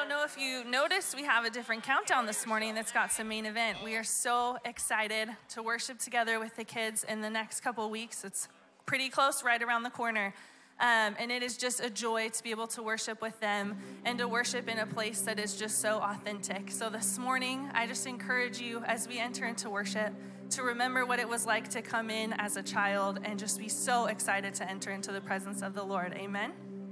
don't know if you noticed, we have a different countdown this morning that's got some main event. We are so excited to worship together with the kids in the next couple weeks. It's pretty close, right around the corner. And it is just a joy to be able to worship with them and to worship in a place that is just so authentic. So this morning, I just encourage you as we enter into worship to remember what it was like to come in as a child and just be so excited to enter into the presence of the Lord. Amen.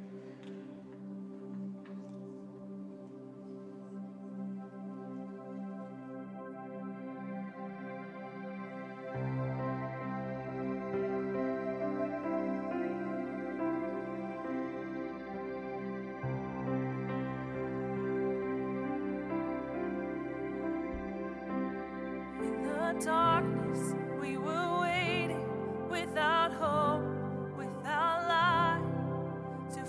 Darkness, we were waiting without hope, without light, to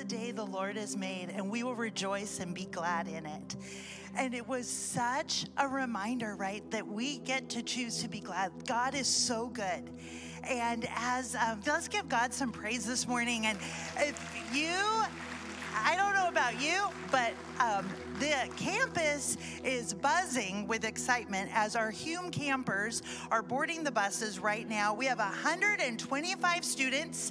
the day the Lord has made, and we will rejoice and be glad in it. And it was such a reminder, right, that we get to choose to be glad. God is so good. And as let's give God some praise this morning. And if you, I don't know about you, but the campus is buzzing with excitement as our Hume campers are boarding the buses right now. We have 125 students,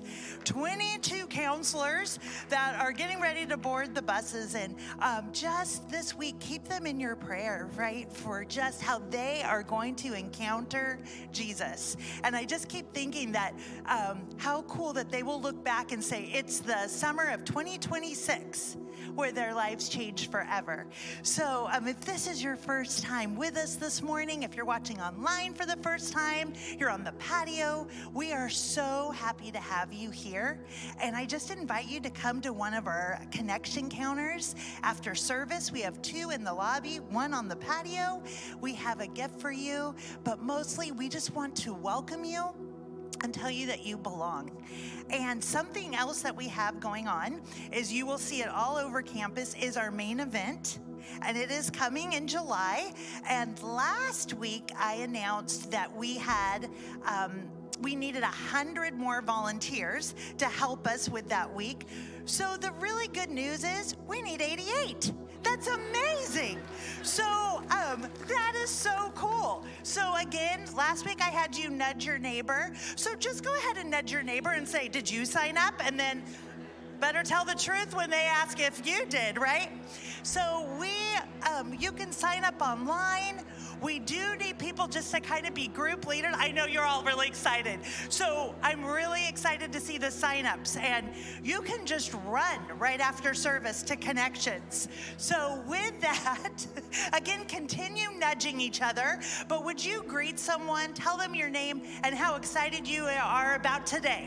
22 counselors that are getting ready to board the buses. And just this week, keep them in your prayer, right, for just how they are going to encounter Jesus. And I just keep thinking that how cool that they will look back and say, it's the summer of 2026 where their lives changed forever. So if this is your first time with us this morning, if you're watching online for the first time, you're on the patio, we are so happy to have you here. And I just invite you to come to one of our connection counters after service. We have 2 in the lobby, 1 on the patio. We have a gift for you, but mostly we just want to welcome you and tell you that you belong. And something else that we have going on is, you will see it all over campus, is our main event. And it is coming in July. And last week I announced that we had we needed 100 more volunteers to help us with that week. So the really good news is we need 88. That's amazing. So that is so cool. So again, last week I had you nudge your neighbor. So just go ahead and nudge your neighbor and say, did you sign up? And then better tell the truth when they ask if you did, right? So you can sign up online. We do need people just to kind of be group leaders. I know you're all really excited. So I'm really excited to see the signups. And you can just run right after service to Connections. So with that, again, continue nudging each other. But would you greet someone, tell them your name and how excited you are about today?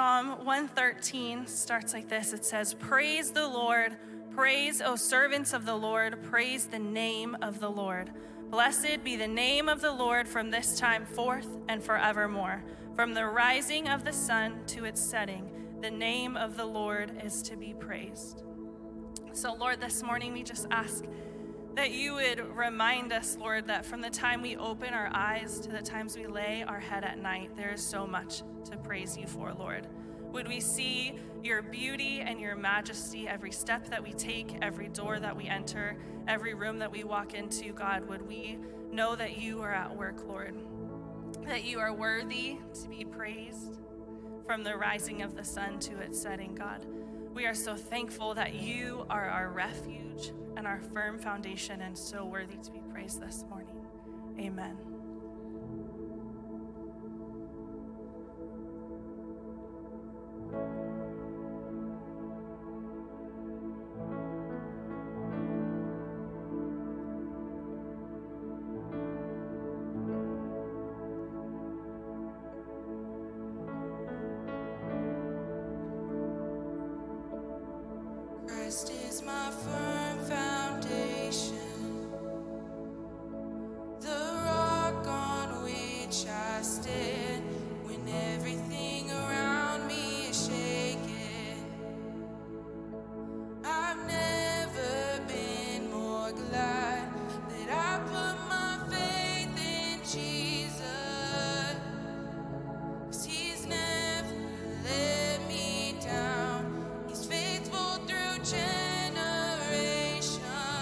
Psalm 113 starts like this. It says, "Praise the Lord, praise, O servants of the Lord, praise the name of the Lord. Blessed be the name of the Lord from this time forth and forevermore. From the rising of the sun to its setting, the name of the Lord is to be praised." So, Lord, this morning we just ask that you would remind us, Lord, that from the time we open our eyes to the times we lay our head at night, there is so much to praise you for, Lord. Would we see your beauty and your majesty every step that we take, every door that we enter, every room that we walk into, God? Would we know that you are at work, Lord, that you are worthy to be praised from the rising of the sun to its setting, God? We are so thankful that you are our refuge and our firm foundation, and so worthy to be praised this morning. Amen. Christ is my firm foundation, the rock on which I stand when everything around me is shaken. I've never been more glad that I put my faith in Jesus, 'cause he's never let me down. He's faithful through generations.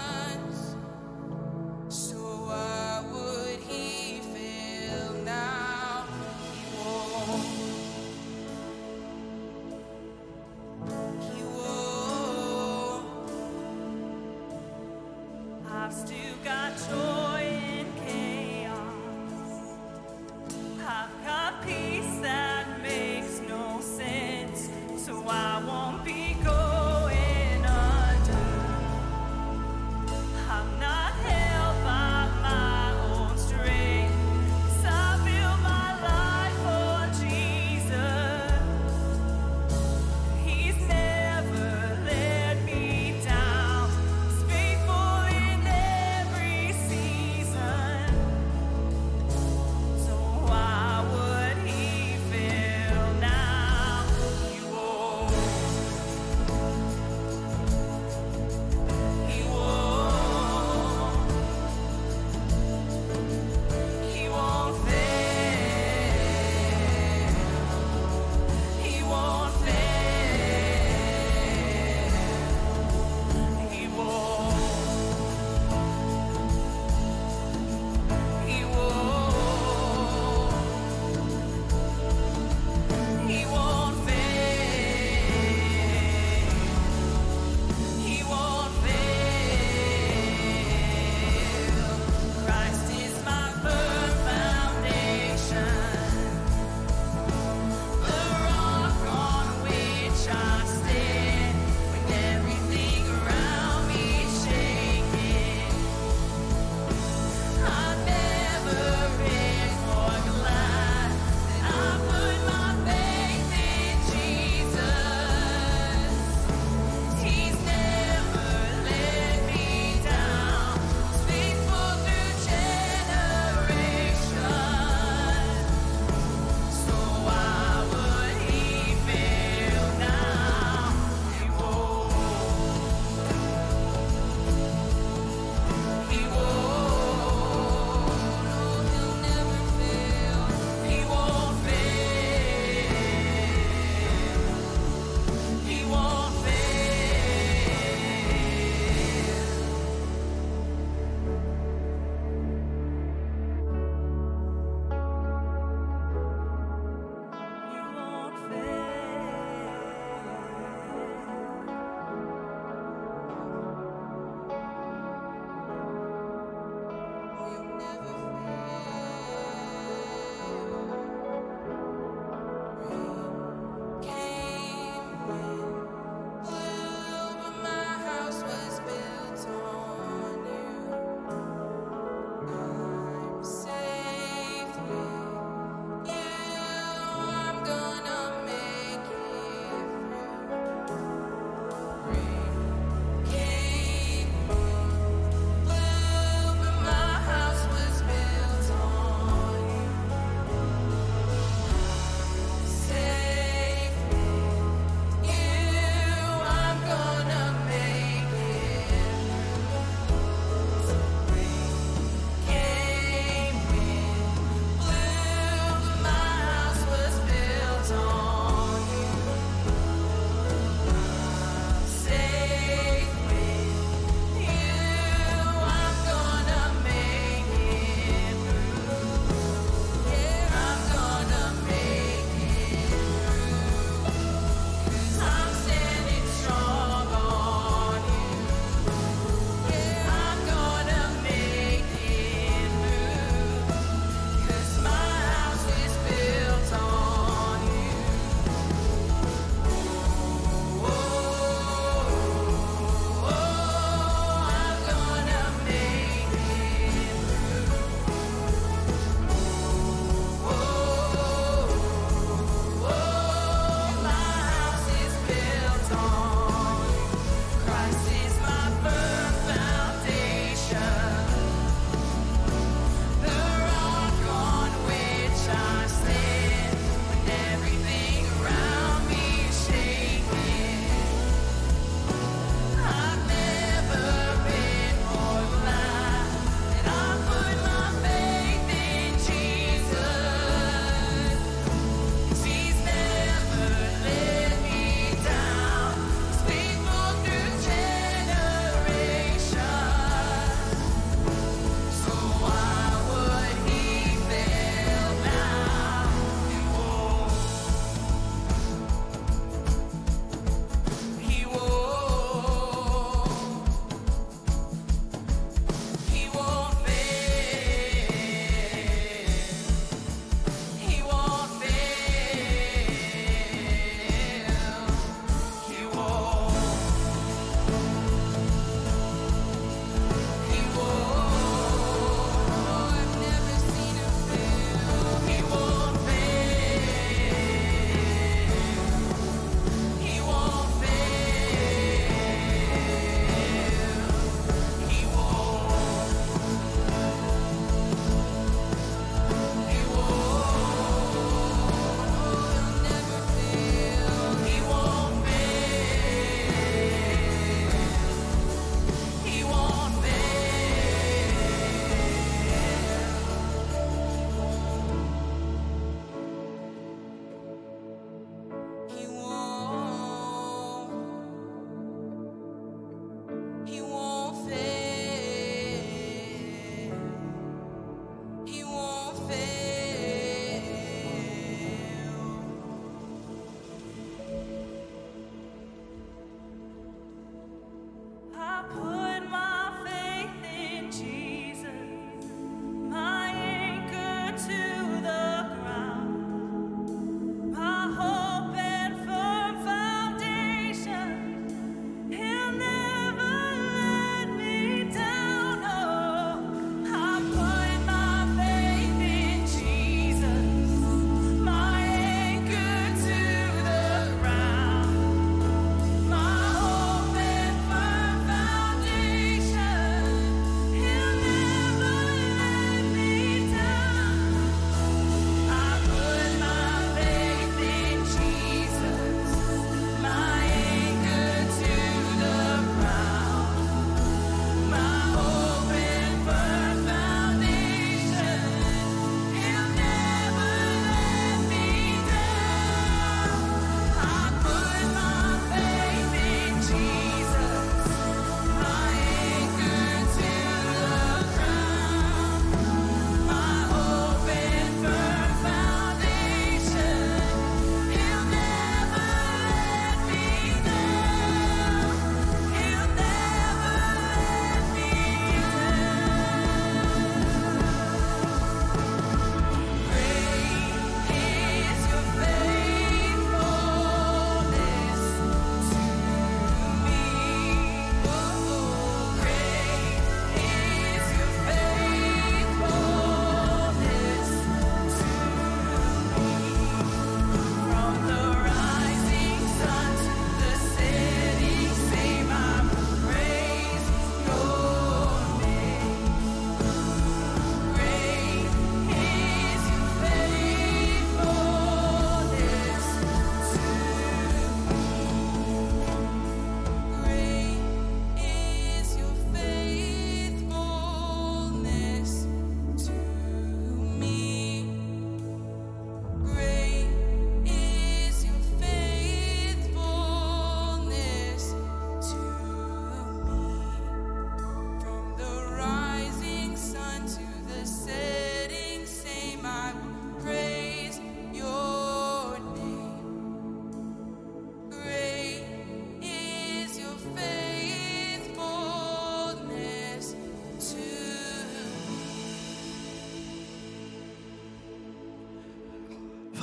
So why would he fail now? He won't. He won't. I've still got joy in chaos. I've got peace that makes no sense. So I won't be going under.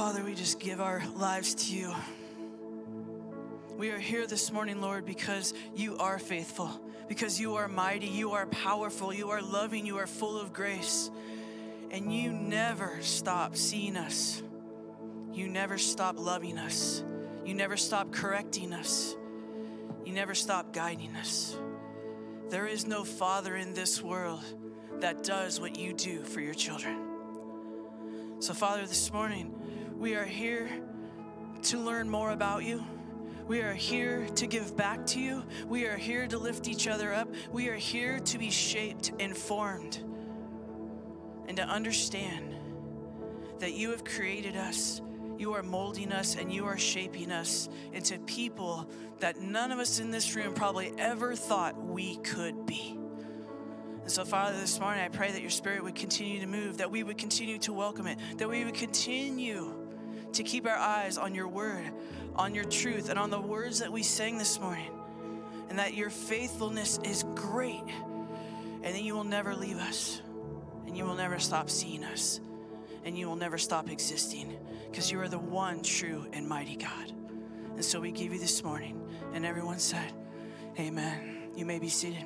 Father, we just give our lives to you. We are here this morning, Lord, because you are faithful, because you are mighty, you are powerful, you are loving, you are full of grace, and you never stop seeing us. You never stop loving us. You never stop correcting us. You never stop guiding us. There is no father in this world that does what you do for your children. So, Father, this morning, we are here to learn more about you. We are here to give back to you. We are here to lift each other up. We are here to be shaped and formed and to understand that you have created us. You are molding us and you are shaping us into people that none of us in this room probably ever thought we could be. And so, Father, this morning I pray that your Spirit would continue to move, that we would continue to welcome it, that we would continue to keep our eyes on your word, on your truth, and on the words that we sang this morning, and that your faithfulness is great, and that you will never leave us, and you will never stop seeing us, and you will never stop existing, because you are the one true and mighty God. And so we give you this morning, and everyone said, amen. You may be seated.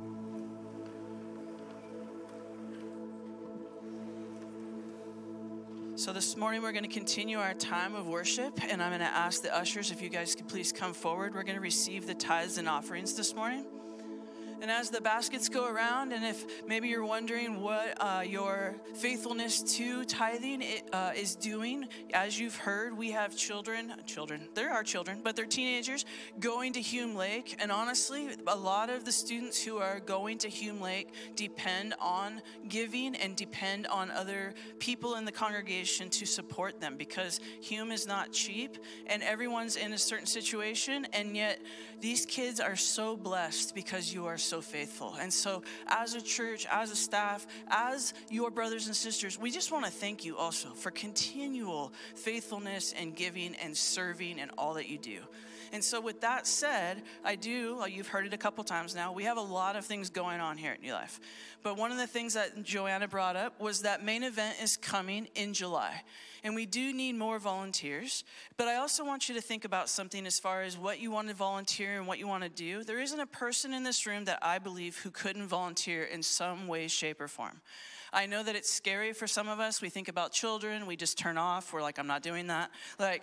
So this morning we're going to continue our time of worship, and I'm going to ask the ushers if you guys could please come forward. We're going to receive the tithes and offerings this morning. And as the baskets go around, and if maybe you're wondering what your faithfulness to tithing is doing, as you've heard, we have children, there are children, but they're teenagers going to Hume Lake. And honestly, a lot of the students who are going to Hume Lake depend on giving and depend on other people in the congregation to support them, because Hume is not cheap and everyone's in a certain situation, and yet these kids are so blessed because you are so faithful. And so as a church, as a staff, as your brothers and sisters, we just want to thank you also for continual faithfulness and giving and serving and all that you do. And so with that said, you've heard it a couple times now, we have a lot of things going on here at New Life. But one of the things that Joanna brought up was that main event is coming in July. And we do need more volunteers. But I also want you to think about something as far as what you want to volunteer and what you want to do. There isn't a person in this room that I believe who couldn't volunteer in some way, shape, or form. I know that it's scary for some of us. We think about children. We just turn off. We're like, I'm not doing that.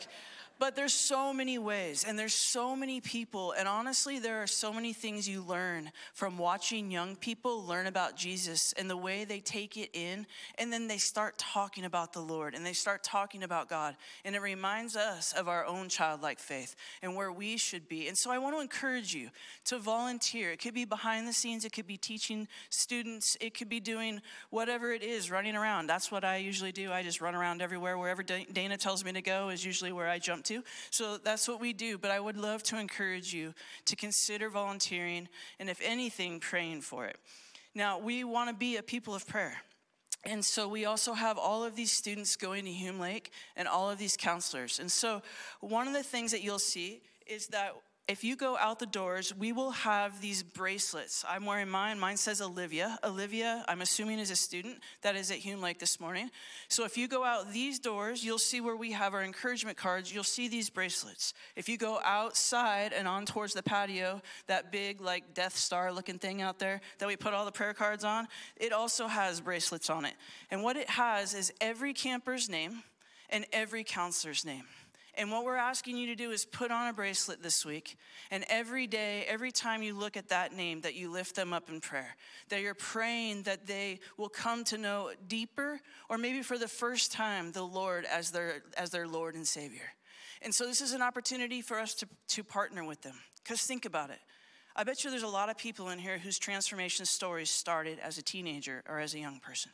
But there's so many ways, and there's so many people, and honestly, there are so many things you learn from watching young people learn about Jesus and the way they take it in, and then they start talking about the Lord, and they start talking about God, and it reminds us of our own childlike faith and where we should be. And so I want to encourage you to volunteer. It could be behind the scenes, it could be teaching students, it could be doing whatever it is, running around. That's what I usually do. I just run around everywhere. Wherever Dana tells me to go is usually where I jump to. So that's what we do. But I would love to encourage you to consider volunteering, and if anything, praying for it. Now, we want to be a people of prayer. And so we also have all of these students going to Hume Lake and all of these counselors. And so one of the things that you'll see is that if you go out the doors, we will have these bracelets. I'm wearing mine. Mine says Olivia. Olivia, I'm assuming, is a student that is at Hume Lake this morning. So if you go out these doors, you'll see where we have our encouragement cards. You'll see these bracelets. If you go outside and on towards the patio, that big like Death Star looking thing out there that we put all the prayer cards on, it also has bracelets on it. And what it has is every camper's name and every counselor's name. And what we're asking you to do is put on a bracelet this week, and every day, every time you look at that name, that you lift them up in prayer, that you're praying that they will come to know deeper, or maybe for the first time, the Lord as their Lord and Savior. And so this is an opportunity for us to partner with them. Because think about it. I bet you there's a lot of people in here whose transformation stories started as a teenager or as a young person.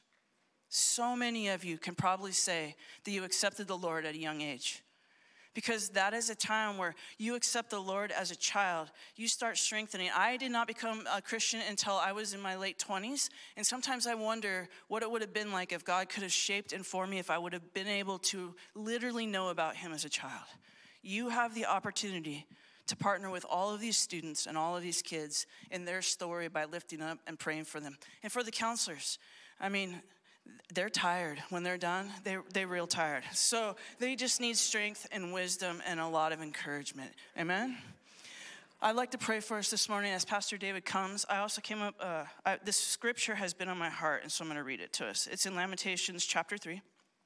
So many of you can probably say that you accepted the Lord at a young age. Because that is a time where you accept the Lord as a child. You start strengthening. I did not become a Christian until I was in my late 20s. And sometimes I wonder what it would have been like if God could have shaped and formed me, if I would have been able to literally know about him as a child. You have the opportunity to partner with all of these students and all of these kids in their story by lifting up and praying for them. And for the counselors, I mean, they're tired. When they're done, they're real tired. So they just need strength and wisdom and a lot of encouragement. Amen? I'd like to pray for us this morning as Pastor David comes. I also came up, this scripture has been on my heart, and so I'm going to read it to us. It's in Lamentations chapter 3.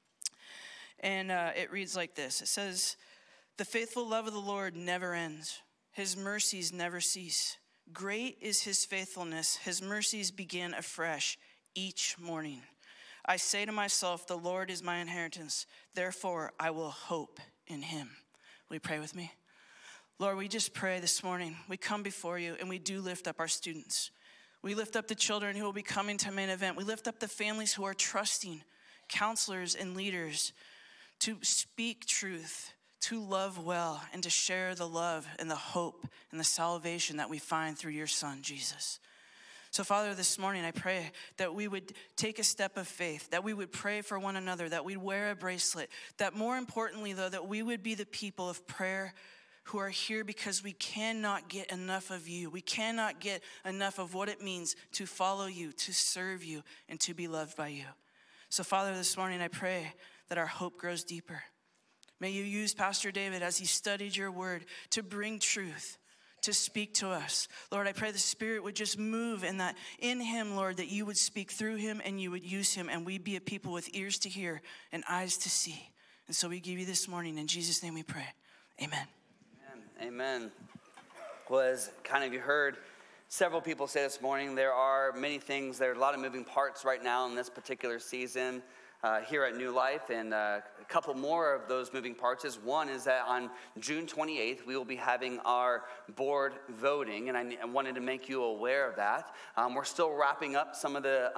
And it reads like this. It says, "The faithful love of the Lord never ends. His mercies never cease. Great is his faithfulness. His mercies begin afresh each morning. I say to myself, the Lord is my inheritance. Therefore, I will hope in him." Will you pray with me? Lord, we just pray this morning. We come before you and we do lift up our students. We lift up the children who will be coming to Main Event. We lift up the families who are trusting counselors and leaders to speak truth, to love well, and to share the love and the hope and the salvation that we find through your Son, Jesus. So, Father, this morning I pray that we would take a step of faith, that we would pray for one another, that we'd wear a bracelet, that more importantly, though, that we would be the people of prayer who are here because we cannot get enough of you. We cannot get enough of what it means to follow you, to serve you, and to be loved by you. So, Father, this morning I pray that our hope grows deeper. May you use Pastor David as he studied your word to bring truth, to speak to us. Lord, I pray the Spirit would just move and that in him, Lord, that you would speak through him and you would use him, and we'd be a people with ears to hear and eyes to see. And so we give you this morning. In Jesus' name we pray. Amen. Amen. Well, as kind of you heard several people say this morning, there are many things, there are a lot of moving parts right now in this particular season here at New Life, and a couple more of those moving parts is one is that on June 28th, we will be having our board voting, and I wanted to make you aware of that. We're still wrapping up some of the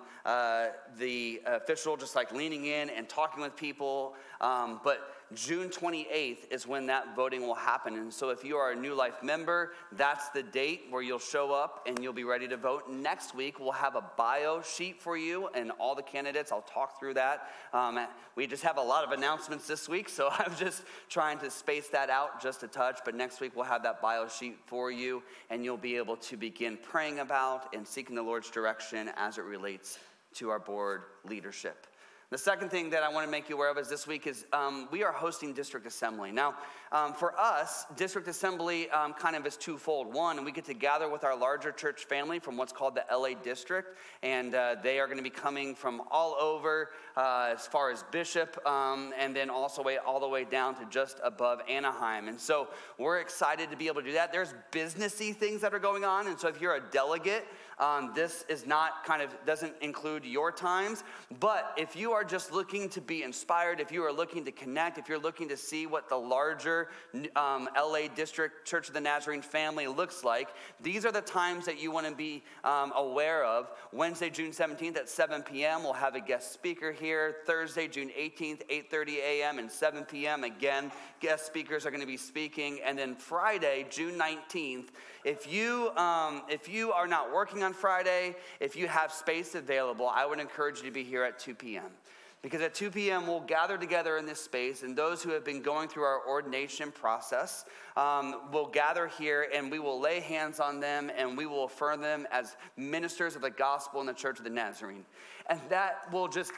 official, just like leaning in and talking with people, but June 28th is when that voting will happen. And so if you are a New Life member, that's the date where you'll show up and you'll be ready to vote. Next week, we'll have a bio sheet for you and all the candidates. I'll talk through that. We just have a lot of announcements this week, so I'm just trying to space that out just a touch. But next week, we'll have that bio sheet for you, and you'll be able to begin praying about and seeking the Lord's direction as it relates to our board leadership. The second thing that I want to make you aware of is this week is we are hosting District Assembly. Now, for us, District Assembly kind of is twofold. One, we get to gather with our larger church family from what's called the LA District, and they are going to be coming from all over as far as Bishop, and then also all the way down to just above Anaheim. And so we're excited to be able to do that. There's businessy things that are going on, and so if you're a delegate, this is not doesn't include your times, but if you are just looking to be inspired, if you are looking to connect, if you're looking to see what the larger LA District Church of the Nazarene family looks like, these are the times that you want to be aware of. Wednesday, June 17th at 7 p.m., we'll have a guest speaker here. Thursday, June 18th, 8:30 a.m. and 7 p.m. Again, guest speakers are going to be speaking. And then Friday, June 19th, if you are not working on Friday, if you have space available, I would encourage you to be here at 2 p.m. Because at 2 p.m. we'll gather together in this space, and those who have been going through our ordination process will gather here, and we will lay hands on them, and we will affirm them as ministers of the gospel in the Church of the Nazarene. And that will just,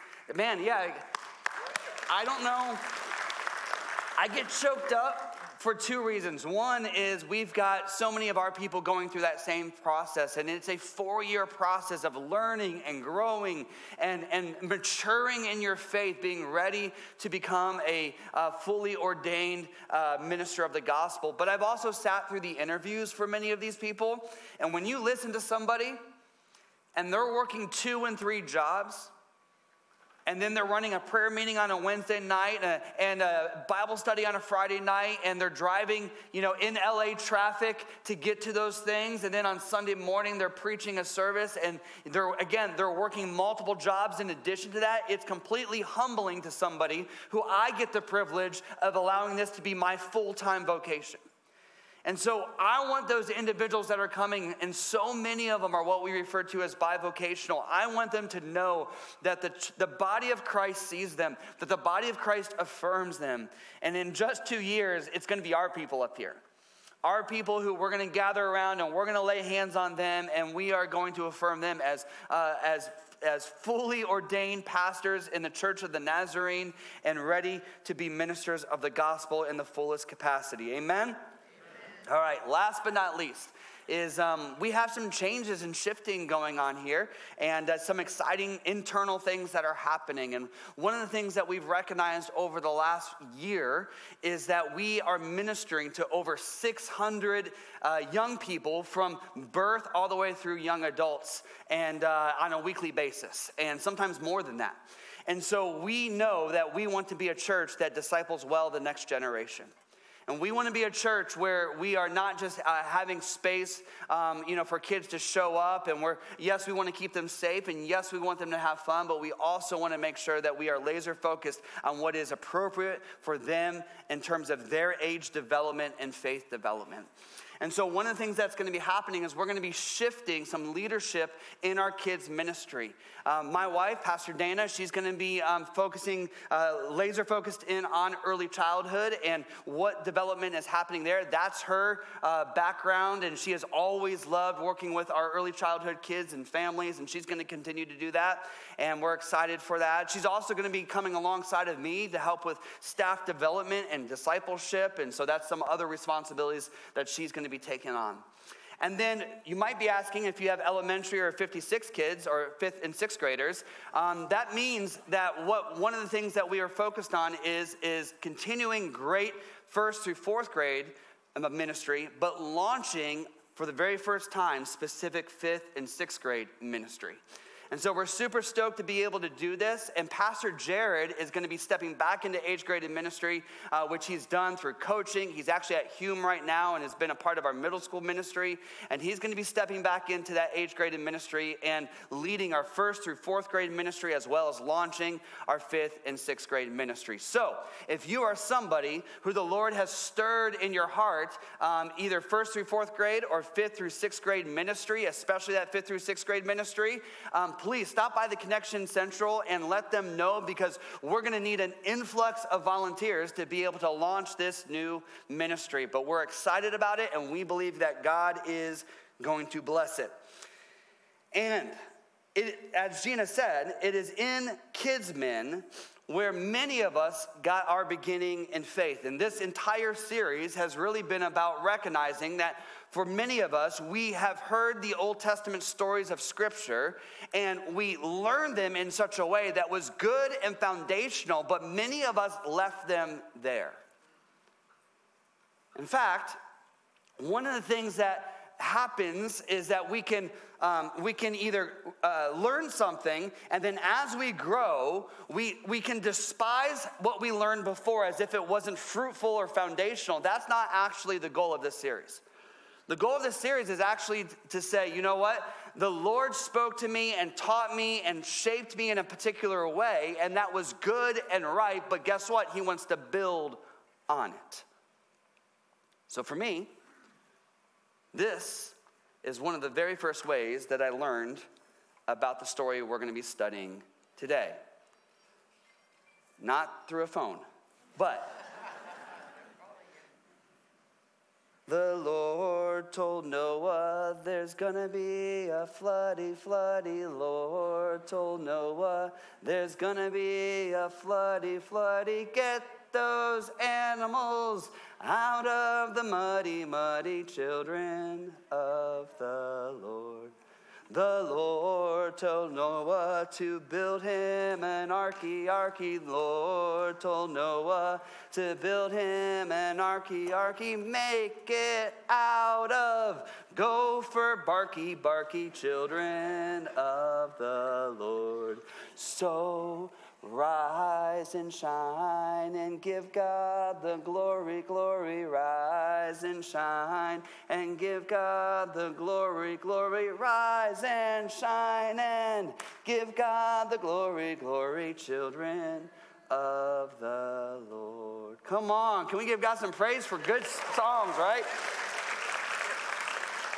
I don't know. I get choked up for two reasons. One is we've got so many of our people going through that same process, and it's a 4-year process of learning and growing and maturing in your faith, being ready to become a fully ordained minister of the gospel. But I've also sat through the interviews for many of these people, and when you listen to somebody and they're working 2 and 3 jobs, and then they're running a prayer meeting on a Wednesday night and a Bible study on a Friday night, and they're driving, in LA traffic to get to those things. And then on Sunday morning, they're preaching a service, and they're working multiple jobs in addition to that. It's completely humbling to somebody who I get the privilege of allowing this to be my full-time vocation. And so I want those individuals that are coming, and so many of them are what we refer to as bivocational. I want them to know that the body of Christ sees them, that the body of Christ affirms them. And in just 2 years, it's going to be our people up here. Our people who we're going to gather around, and we're going to lay hands on them, and we are going to affirm them as as fully ordained pastors in the Church of the Nazarene and ready to be ministers of the gospel in the fullest capacity. Amen? All right, last but not least is we have some changes and shifting going on here, and some exciting internal things that are happening. And one of the things that we've recognized over the last year is that we are ministering to over 600 young people from birth all the way through young adults, and on a weekly basis, and sometimes more than that. And so we know that we want to be a church that disciples well the next generation. And we want to be a church where we are not just having space, for kids to show up. And yes, we want to keep them safe. And yes, we want them to have fun. But we also want to make sure that we are laser focused on what is appropriate for them in terms of their age development and faith development. And so one of the things that's going to be happening is we're going to be shifting some leadership in our kids' ministry. My wife, Pastor Dana, she's going to be focusing, laser focused in on early childhood and what development is happening there. That's her background, and she has always loved working with our early childhood kids and families, and she's going to continue to do that, and we're excited for that. She's also going to be coming alongside of me to help with staff development and discipleship, and so that's some other responsibilities that she's going to be taking on. And then you might be asking, if you have elementary or 56 kids or 5th and 6th graders, that means that one of the things that we are focused on is continuing great 1st through 4th grade ministry, but launching for the very first time specific 5th and 6th grade ministry. And so we're super stoked to be able to do this. And Pastor Jared is going to be stepping back into age graded ministry, which he's done through coaching. He's actually at Hume right now and has been a part of our middle school ministry. And he's going to be stepping back into that age graded ministry and leading our 1st through 4th grade ministry, as well as launching our 5th and 6th grade ministry. So if you are somebody who the Lord has stirred in your heart, either 1st through 4th grade or 5th through 6th grade ministry, especially that 5th through 6th grade ministry, please stop by the Connection Central and let them know, because we're going to need an influx of volunteers to be able to launch this new ministry. But we're excited about it, and we believe that God is going to bless it. And as Gina said, it is in KidsMin where many of us got our beginning in faith. And this entire series has really been about recognizing that for many of us, we have heard the Old Testament stories of Scripture, and we learned them in such a way that was good and foundational, but many of us left them there. In fact, one of the things that happens is that we can either learn something, and then as we grow, we can despise what we learned before as if it wasn't fruitful or foundational. That's not actually the goal of this series. The goal of this series is actually to say, you know what? The Lord spoke to me and taught me and shaped me in a particular way, and that was good and right, but guess what? He wants to build on it. So for me, this is one of the very first ways that I learned about the story we're going to be studying today. Not through a phone, but the Lord told Noah there's gonna be a floody, floody. Lord told Noah there's gonna be a floody, floody. Get those animals out of the muddy, muddy, children of the Lord. The Lord told Noah to build him an arky. Lord told Noah to build him an arky. Make it out of gopher, barky, children of the Lord. So rise and shine and give God the glory. Rise and shine and give God the glory. Rise and shine and give God the glory. Children of the Lord. Come on, can we give God some praise for good songs, right?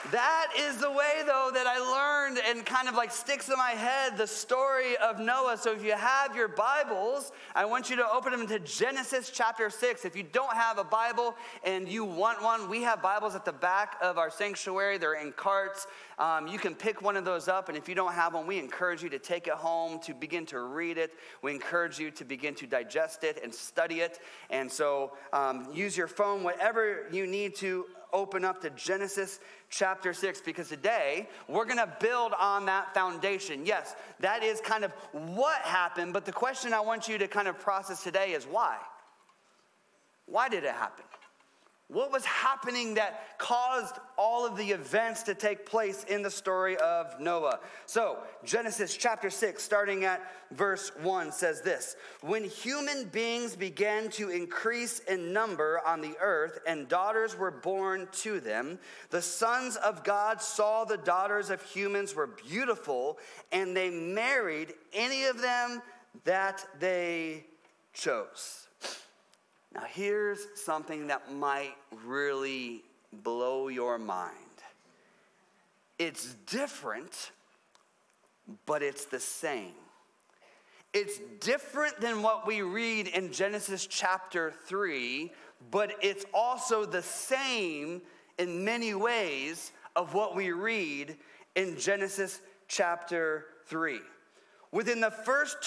That is the way, though, that I learned and kind of like sticks in my head the story of Noah. So if you have your Bibles, I want you to open them to Genesis chapter 6. If you don't have a Bible and you want one, we have Bibles at the back of our sanctuary. They're in carts. You can pick one of those up, and if you don't have one, we encourage you to take it home, to begin to read it. We encourage you to begin to digest it and study it. And so use your phone, whatever you need to open up to Genesis chapter 6, because today we're going to build on that foundation. Yes, that is kind of what happened, but the question I want you to kind of process today is why? Why did it happen? What was happening that caused all of the events to take place in the story of Noah? So, Genesis chapter 6, starting at verse 1, says this: When human beings began to increase in number on the earth, and daughters were born to them, the sons of God saw the daughters of humans were beautiful, and they married any of them that they chose. Now, here's something that might really blow your mind. It's different, but it's the same. It's different than what we read in Genesis chapter 3, but it's also the same in many ways of what we read in Genesis chapter 3. Within the first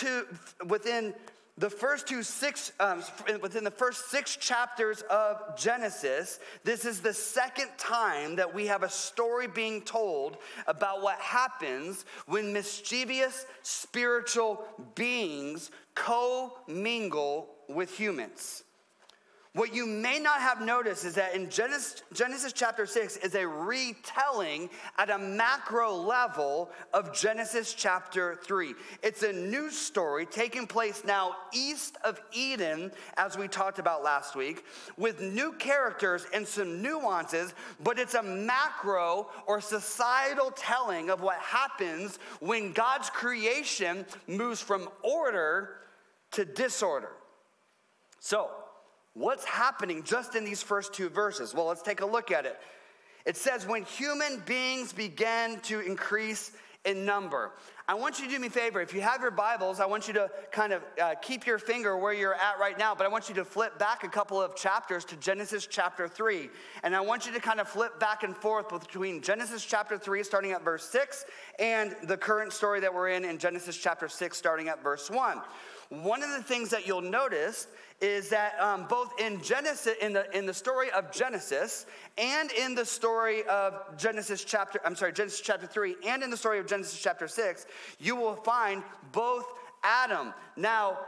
six chapters of Genesis, this is the second time that we have a story being told about what happens when mischievous spiritual beings co-mingle with humans. What you may not have noticed is that in Genesis chapter 6 is a retelling at a macro level of Genesis chapter 3. It's a new story taking place now east of Eden, as we talked about last week, with new characters and some nuances, but it's a macro or societal telling of what happens when God's creation moves from order to disorder. So, what's happening just in these first two verses? Well, let's take a look at it. It says, when human beings began to increase in number. I want you to do me a favor. If you have your Bibles, I want you to kind of keep your finger where you're at right now, but I want you to flip back a couple of chapters to Genesis chapter 3. And I want you to kind of flip back and forth between Genesis chapter 3, starting at verse 6, and the current story that we're in Genesis chapter 6, starting at verse 1. One of the things that you'll notice is that both in Genesis, in the story of Genesis, and in the story of Genesis chapter 3, and in the story of Genesis chapter 6, you will find both Adam. Now,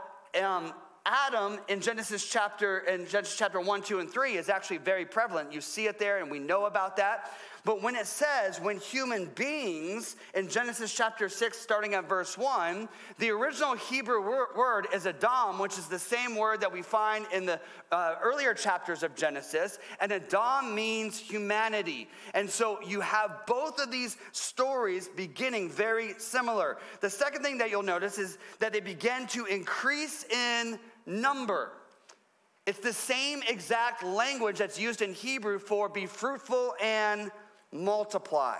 Adam in Genesis chapter 1, 2, and 3 is actually very prevalent. You see it there, and we know about that. But when it says, when human beings, in Genesis chapter 6, starting at verse 1, the original Hebrew word is Adam, which is the same word that we find in the earlier chapters of Genesis. And Adam means humanity. And so you have both of these stories beginning very similar. The second thing that you'll notice is that they begin to increase in number. It's the same exact language that's used in Hebrew for be fruitful and multiply.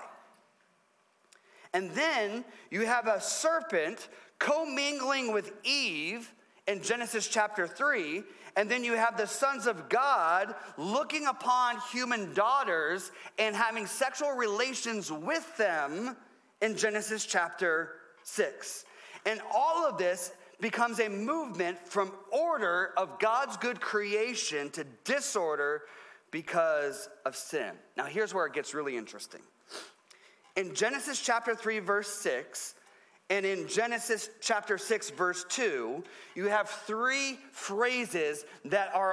And then you have a serpent commingling with Eve in Genesis chapter 3. And then you have the sons of God looking upon human daughters and having sexual relations with them in Genesis chapter 6. And all of this becomes a movement from order of God's good creation to disorder because of sin. Now, here's where it gets really interesting. In Genesis chapter 3, verse 6, and in Genesis chapter 6, verse 2, you have three phrases that are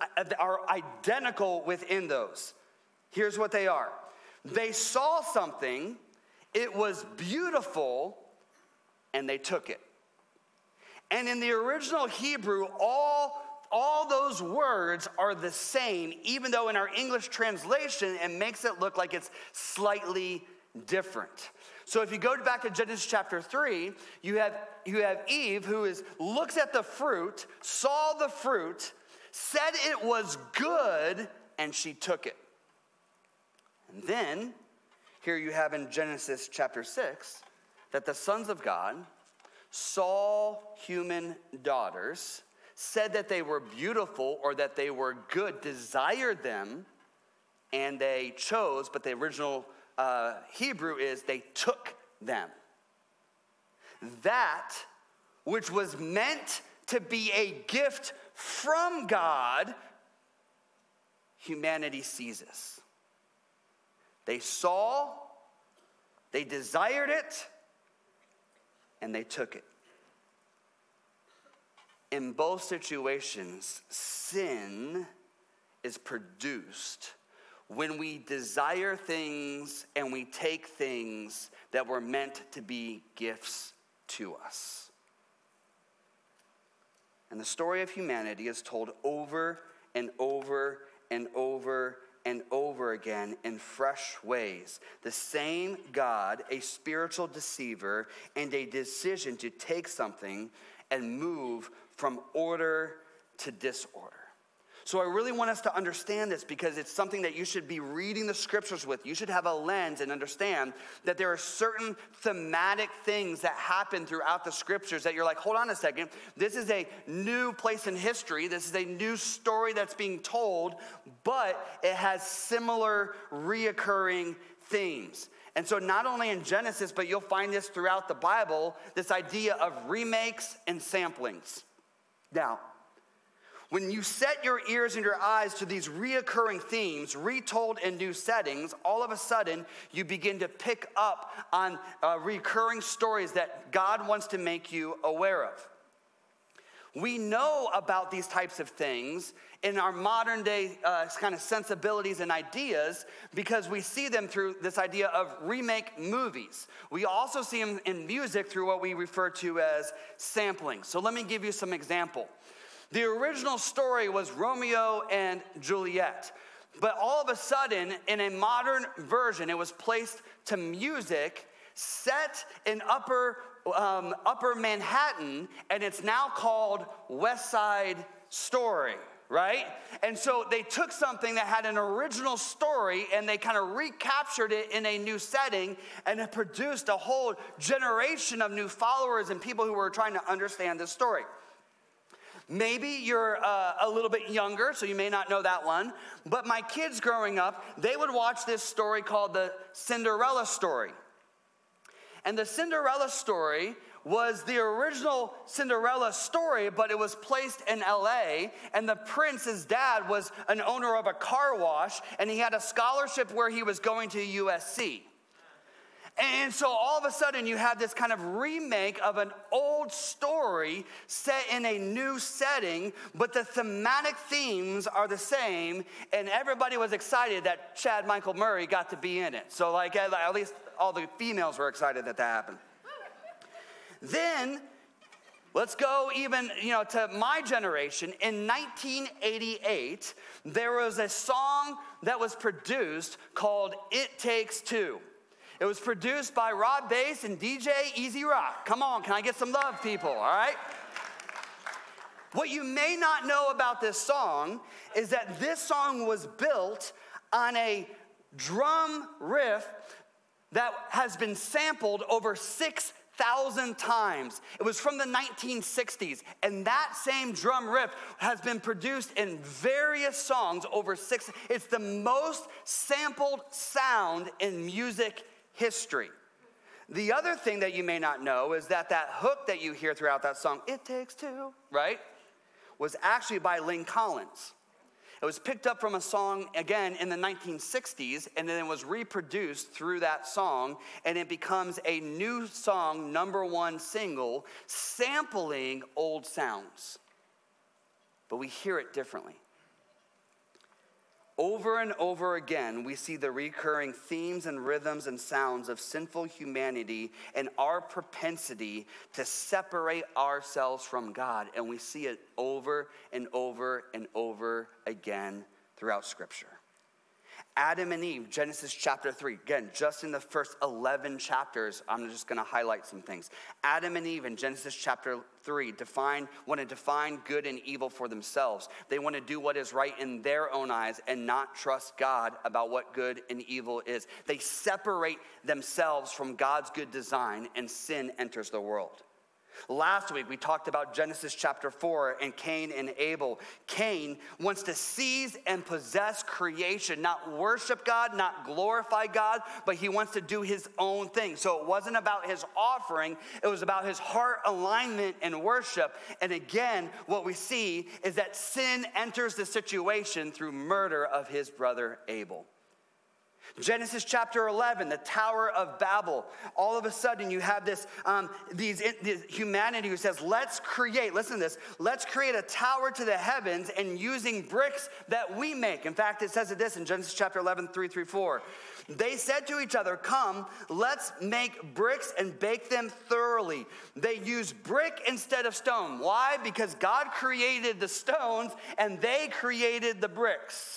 identical within those. Here's what they are. They saw something, it was beautiful, and they took it. And in the original Hebrew, all those words are the same, even though in our English translation, it makes it look like it's slightly different. So if you go back to Genesis chapter 3, you have Eve who looks at the fruit, saw the fruit, said it was good, and she took it. And then here you have in Genesis chapter 6 that the sons of God saw human daughters, said that they were beautiful or that they were good, desired them, and they chose, but the original Hebrew is they took them. That which was meant to be a gift from God, humanity seizes. They saw, they desired it, and they took it. In both situations, sin is produced when we desire things and we take things that were meant to be gifts to us. And the story of humanity is told over and over and over and over again in fresh ways. The same God, a spiritual deceiver, and a decision to take something and move from order to disorder. So I really want us to understand this because it's something that you should be reading the scriptures with. You should have a lens and understand that there are certain thematic things that happen throughout the scriptures that you're like, hold on a second. This is a new place in history. This is a new story that's being told, but it has similar reoccurring themes. And so not only in Genesis, but you'll find this throughout the Bible, this idea of remakes and samplings. Now, when you set your ears and your eyes to these reoccurring themes, retold in new settings, all of a sudden you begin to pick up on recurring stories that God wants to make you aware of. We know about these types of things in our modern day kind of sensibilities and ideas because we see them through this idea of remake movies. We also see them in music through what we refer to as sampling. So let me give you some example. The original story was Romeo and Juliet, but all of a sudden in a modern version, it was placed to music set in upper Manhattan, and it's now called West Side Story, right? And so they took something that had an original story and they kind of recaptured it in a new setting, and it produced a whole generation of new followers and people who were trying to understand this story. Maybe you're a little bit younger, so you may not know that one. But my kids growing up, they would watch this story called the Cinderella story. And the Cinderella story was the original Cinderella story, but it was placed in LA, and the prince's dad was an owner of a car wash, and he had a scholarship where he was going to USC. And so all of a sudden you have this kind of remake of an old story set in a new setting, but the thematic themes are the same, and everybody was excited that Chad Michael Murray got to be in it. So like at least all the females were excited that happened. Then let's go even, to my generation. In 1988, there was a song that was produced called It Takes Two. It was produced by Rob Bass and DJ Easy Rock. Come on, can I get some love, people, all right? What you may not know about this song is that this song was built on a drum riff that has been sampled over 6,000 times. It was from the 1960s, and that same drum riff has been produced in various songs over six. It's the most sampled sound in music history. The other thing that you may not know is that hook that you hear throughout that song, It Takes Two, right, was actually by Lynn Collins. It was picked up from a song, again, in the 1960s, and then it was reproduced through that song, and it becomes a new song, #1 single, sampling old sounds. But we hear it differently. Over and over again, we see the recurring themes and rhythms and sounds of sinful humanity and our propensity to separate ourselves from God. And we see it over and over and over again throughout Scripture. Adam and Eve, Genesis chapter 3. Again, just in the first 11 chapters, I'm just going to highlight some things. Adam and Eve in Genesis chapter 3 want to define good and evil for themselves. They want to do what is right in their own eyes and not trust God about what good and evil is. They separate themselves from God's good design, and sin enters the world. Last week, we talked about Genesis chapter 4 and Cain and Abel. Cain wants to seize and possess creation, not worship God, not glorify God, but he wants to do his own thing. So it wasn't about his offering, it was about his heart alignment and worship. And again, what we see is that sin enters the situation through murder of his brother Abel. Genesis chapter 11, the Tower of Babel. All of a sudden you have this humanity who says, let's create, listen to this, let's create a tower to the heavens and using bricks that we make. In fact, it says this in Genesis chapter 11, 3-4. They said to each other, come, let's make bricks and bake them thoroughly. They used brick instead of stone. Why? Because God created the stones and they created the bricks.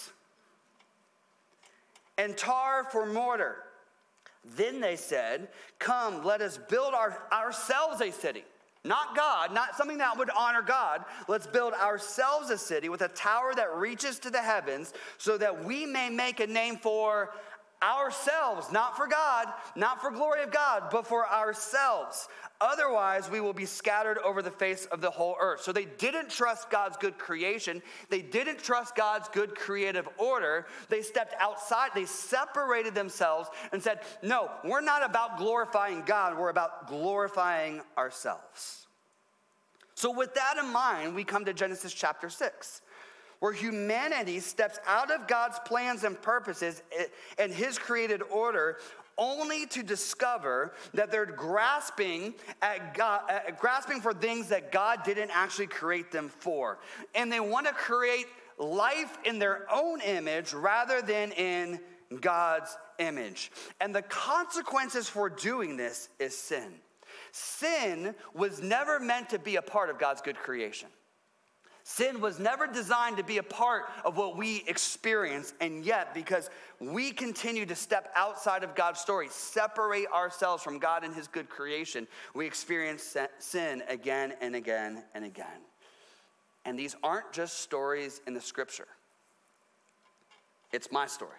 And tar for mortar. Then they said, come, let us build ourselves a city. Not God, not something that would honor God. Let's build ourselves a city with a tower that reaches to the heavens so that we may make a name for ourselves, not for God, not for glory of God, but for ourselves. Otherwise, we will be scattered over the face of the whole earth. So they didn't trust God's good creation. They didn't trust God's good creative order. They stepped outside. They separated themselves and said, no, we're not about glorifying God. We're about glorifying ourselves. So with that in mind, we come to Genesis chapter 6. Where humanity steps out of God's plans and purposes and his created order only to discover that they're grasping for things that God didn't actually create them for. And they want to create life in their own image rather than in God's image. And the consequences for doing this is sin. Sin was never meant to be a part of God's good creation. Sin was never designed to be a part of what we experience, and yet because we continue to step outside of God's story, separate ourselves from God and his good creation, we experience sin again and again and again. And these aren't just stories in the scripture. It's my story.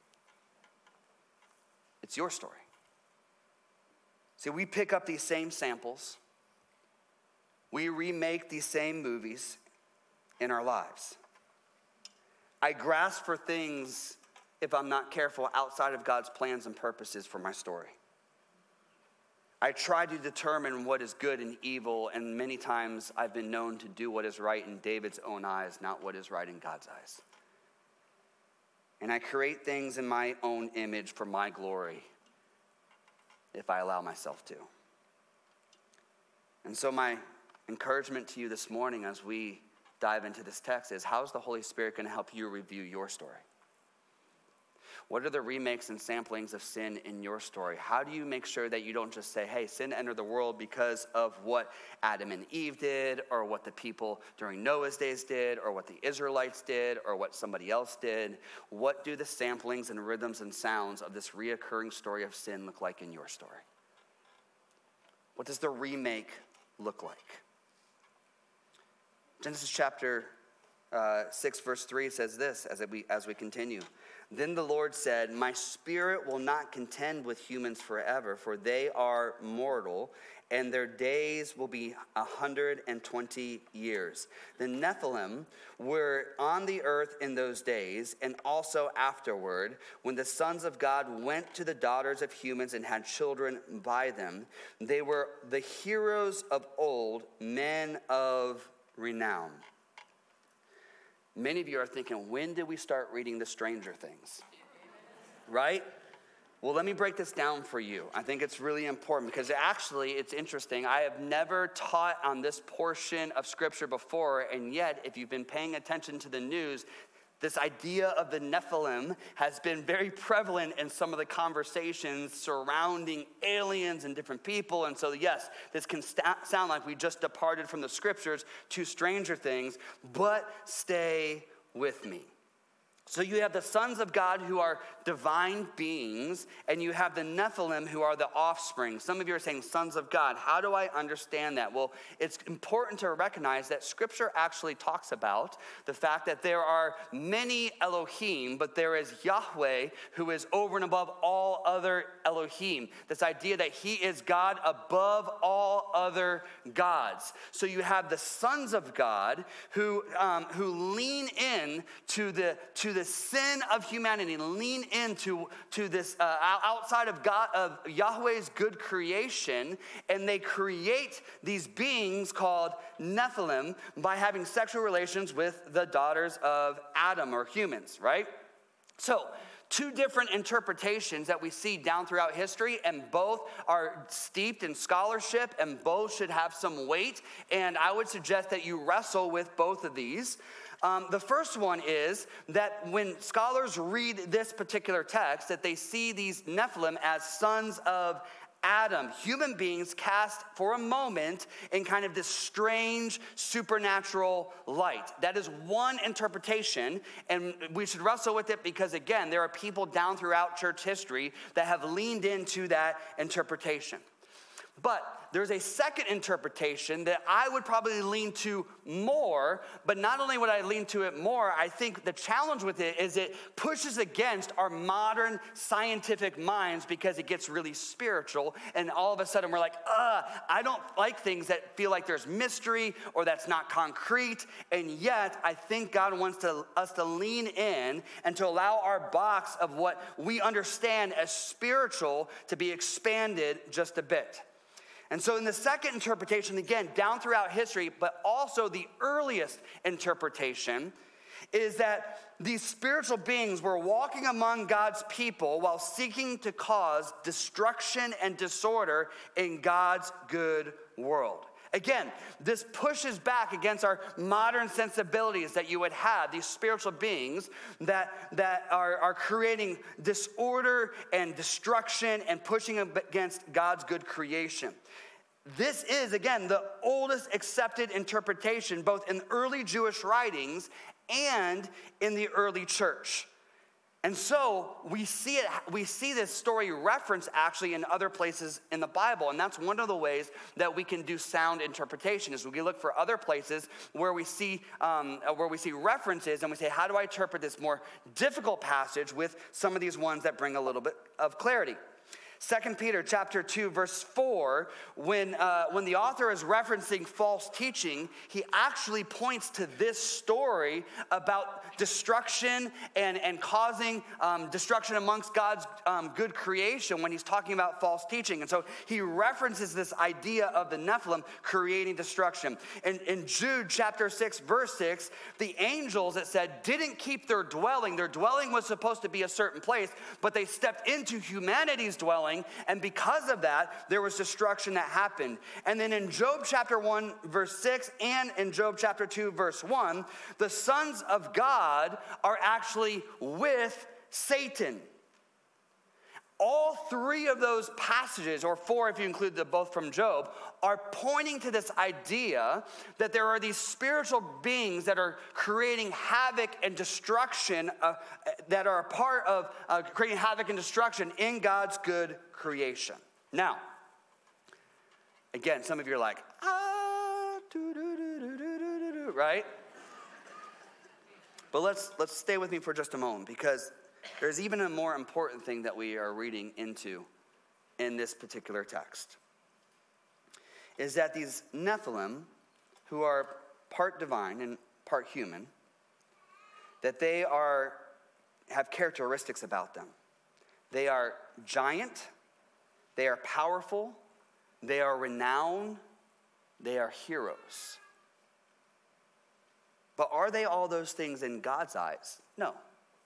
It's your story. See, we pick up these same samples. We remake these same movies in our lives. I grasp for things, if I'm not careful, outside of God's plans and purposes for my story. I try to determine what is good and evil, and many times I've been known to do what is right in David's own eyes, not what is right in God's eyes. And I create things in my own image for my glory, if I allow myself to. And so my encouragement to you this morning as we dive into this text is, how is the Holy Spirit going to help you review your story? What are the remakes and samplings of sin in your story? How do you make sure that you don't just say, hey, sin entered the world because of what Adam and Eve did, or what the people during Noah's days did, or what the Israelites did, or what somebody else did? What do the samplings and rhythms and sounds of this reoccurring story of sin look like in your story? What does the remake look like? Genesis chapter 6, verse 3 says this as we continue. Then the Lord said, my spirit will not contend with humans forever, for they are mortal, and their days will be 120 years. The Nephilim were on the earth in those days, and also afterward, when the sons of God went to the daughters of humans and had children by them. They were the heroes of old, men of renown. Many of you are thinking, when did we start reading the Stranger Things? Right? Well, let me break this down for you. I think it's really important because actually it's interesting. I have never taught on this portion of scripture before, and yet if you've been paying attention to the news, this idea of the Nephilim has been very prevalent in some of the conversations surrounding aliens and different people. And so, yes, this can sound like we just departed from the scriptures to Stranger Things, but stay with me. So you have the sons of God who are divine beings, and you have the Nephilim who are the offspring. Some of you are saying, sons of God. How do I understand that? Well, it's important to recognize that Scripture actually talks about the fact that there are many Elohim, but there is Yahweh who is over and above all other Elohim. This idea that he is God above all other gods. So you have the sons of God who lean in to the sin of humanity, lean into this outside of God, of Yahweh's good creation, and they create these beings called Nephilim by having sexual relations with the daughters of Adam, or humans, right? So, two different interpretations that we see down throughout history, and both are steeped in scholarship, and both should have some weight, and I would suggest that you wrestle with both of these. The first one is that when scholars read this particular text, that they see these Nephilim as sons of Adam, human beings cast for a moment in kind of this strange supernatural light. That is one interpretation, and we should wrestle with it because, again, there are people down throughout church history that have leaned into that interpretation. But there's a second interpretation that I would probably lean to more, but not only would I lean to it more, I think the challenge with it is it pushes against our modern scientific minds because it gets really spiritual, and all of a sudden we're like, I don't like things that feel like there's mystery or that's not concrete, and yet I think God wants us to lean in and to allow our box of what we understand as spiritual to be expanded just a bit. And so in the second interpretation, again, down throughout history, but also the earliest interpretation, is that these spiritual beings were walking among God's people while seeking to cause destruction and disorder in God's good world. Again, this pushes back against our modern sensibilities that you would have, these spiritual beings that are creating disorder and destruction and pushing against God's good creation. This is, again, the oldest accepted interpretation, both in early Jewish writings and in the early church. And so we see this story referenced actually in other places in the Bible, and that's one of the ways that we can do sound interpretation. Is we look for other places where we see references, and we say, how do I interpret this more difficult passage with some of these ones that bring a little bit of clarity? 2 Peter chapter 2, verse 4, when the author is referencing false teaching, he actually points to this story about destruction and causing destruction amongst God's good creation when he's talking about false teaching. And so he references this idea of the Nephilim creating destruction. In Jude chapter 6, verse 6, the angels, it said, didn't keep their dwelling. Their dwelling was supposed to be a certain place, but they stepped into humanity's dwelling, and because of that, there was destruction that happened. And then in Job chapter 1, verse 6, and in Job chapter 2, verse 1, the sons of God are actually with Satan. All three of those passages, or four if you include the both from Job, are pointing to this idea that there are these spiritual beings that are creating havoc and destruction, that are a part of creating havoc and destruction in God's good creation. Now, again, some of you are like, right? But let's stay with me for just a moment, because there's even a more important thing that we are reading into in this particular text. Is that these Nephilim, who are part divine and part human, that they have characteristics about them. They are giant, they are powerful, they are renowned, they are heroes. But are they all those things in God's eyes? No.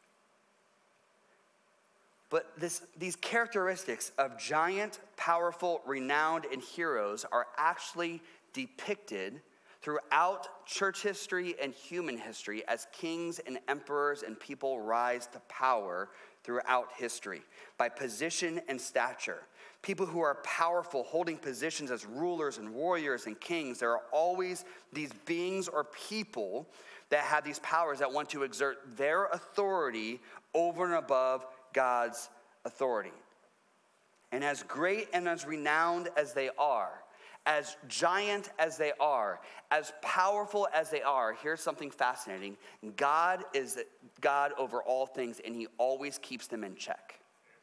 But these characteristics of giant, powerful, renowned, and heroes are actually depicted throughout church history and human history as kings and emperors and people rise to power throughout history by position and stature. people who are powerful, holding positions as rulers and warriors and kings. There are always these beings or people that have these powers that want to exert their authority over and above God's authority. And as great and as renowned as they are, as giant as they are, as powerful as they are, here's something fascinating. God is God over all things, and he always keeps them in check.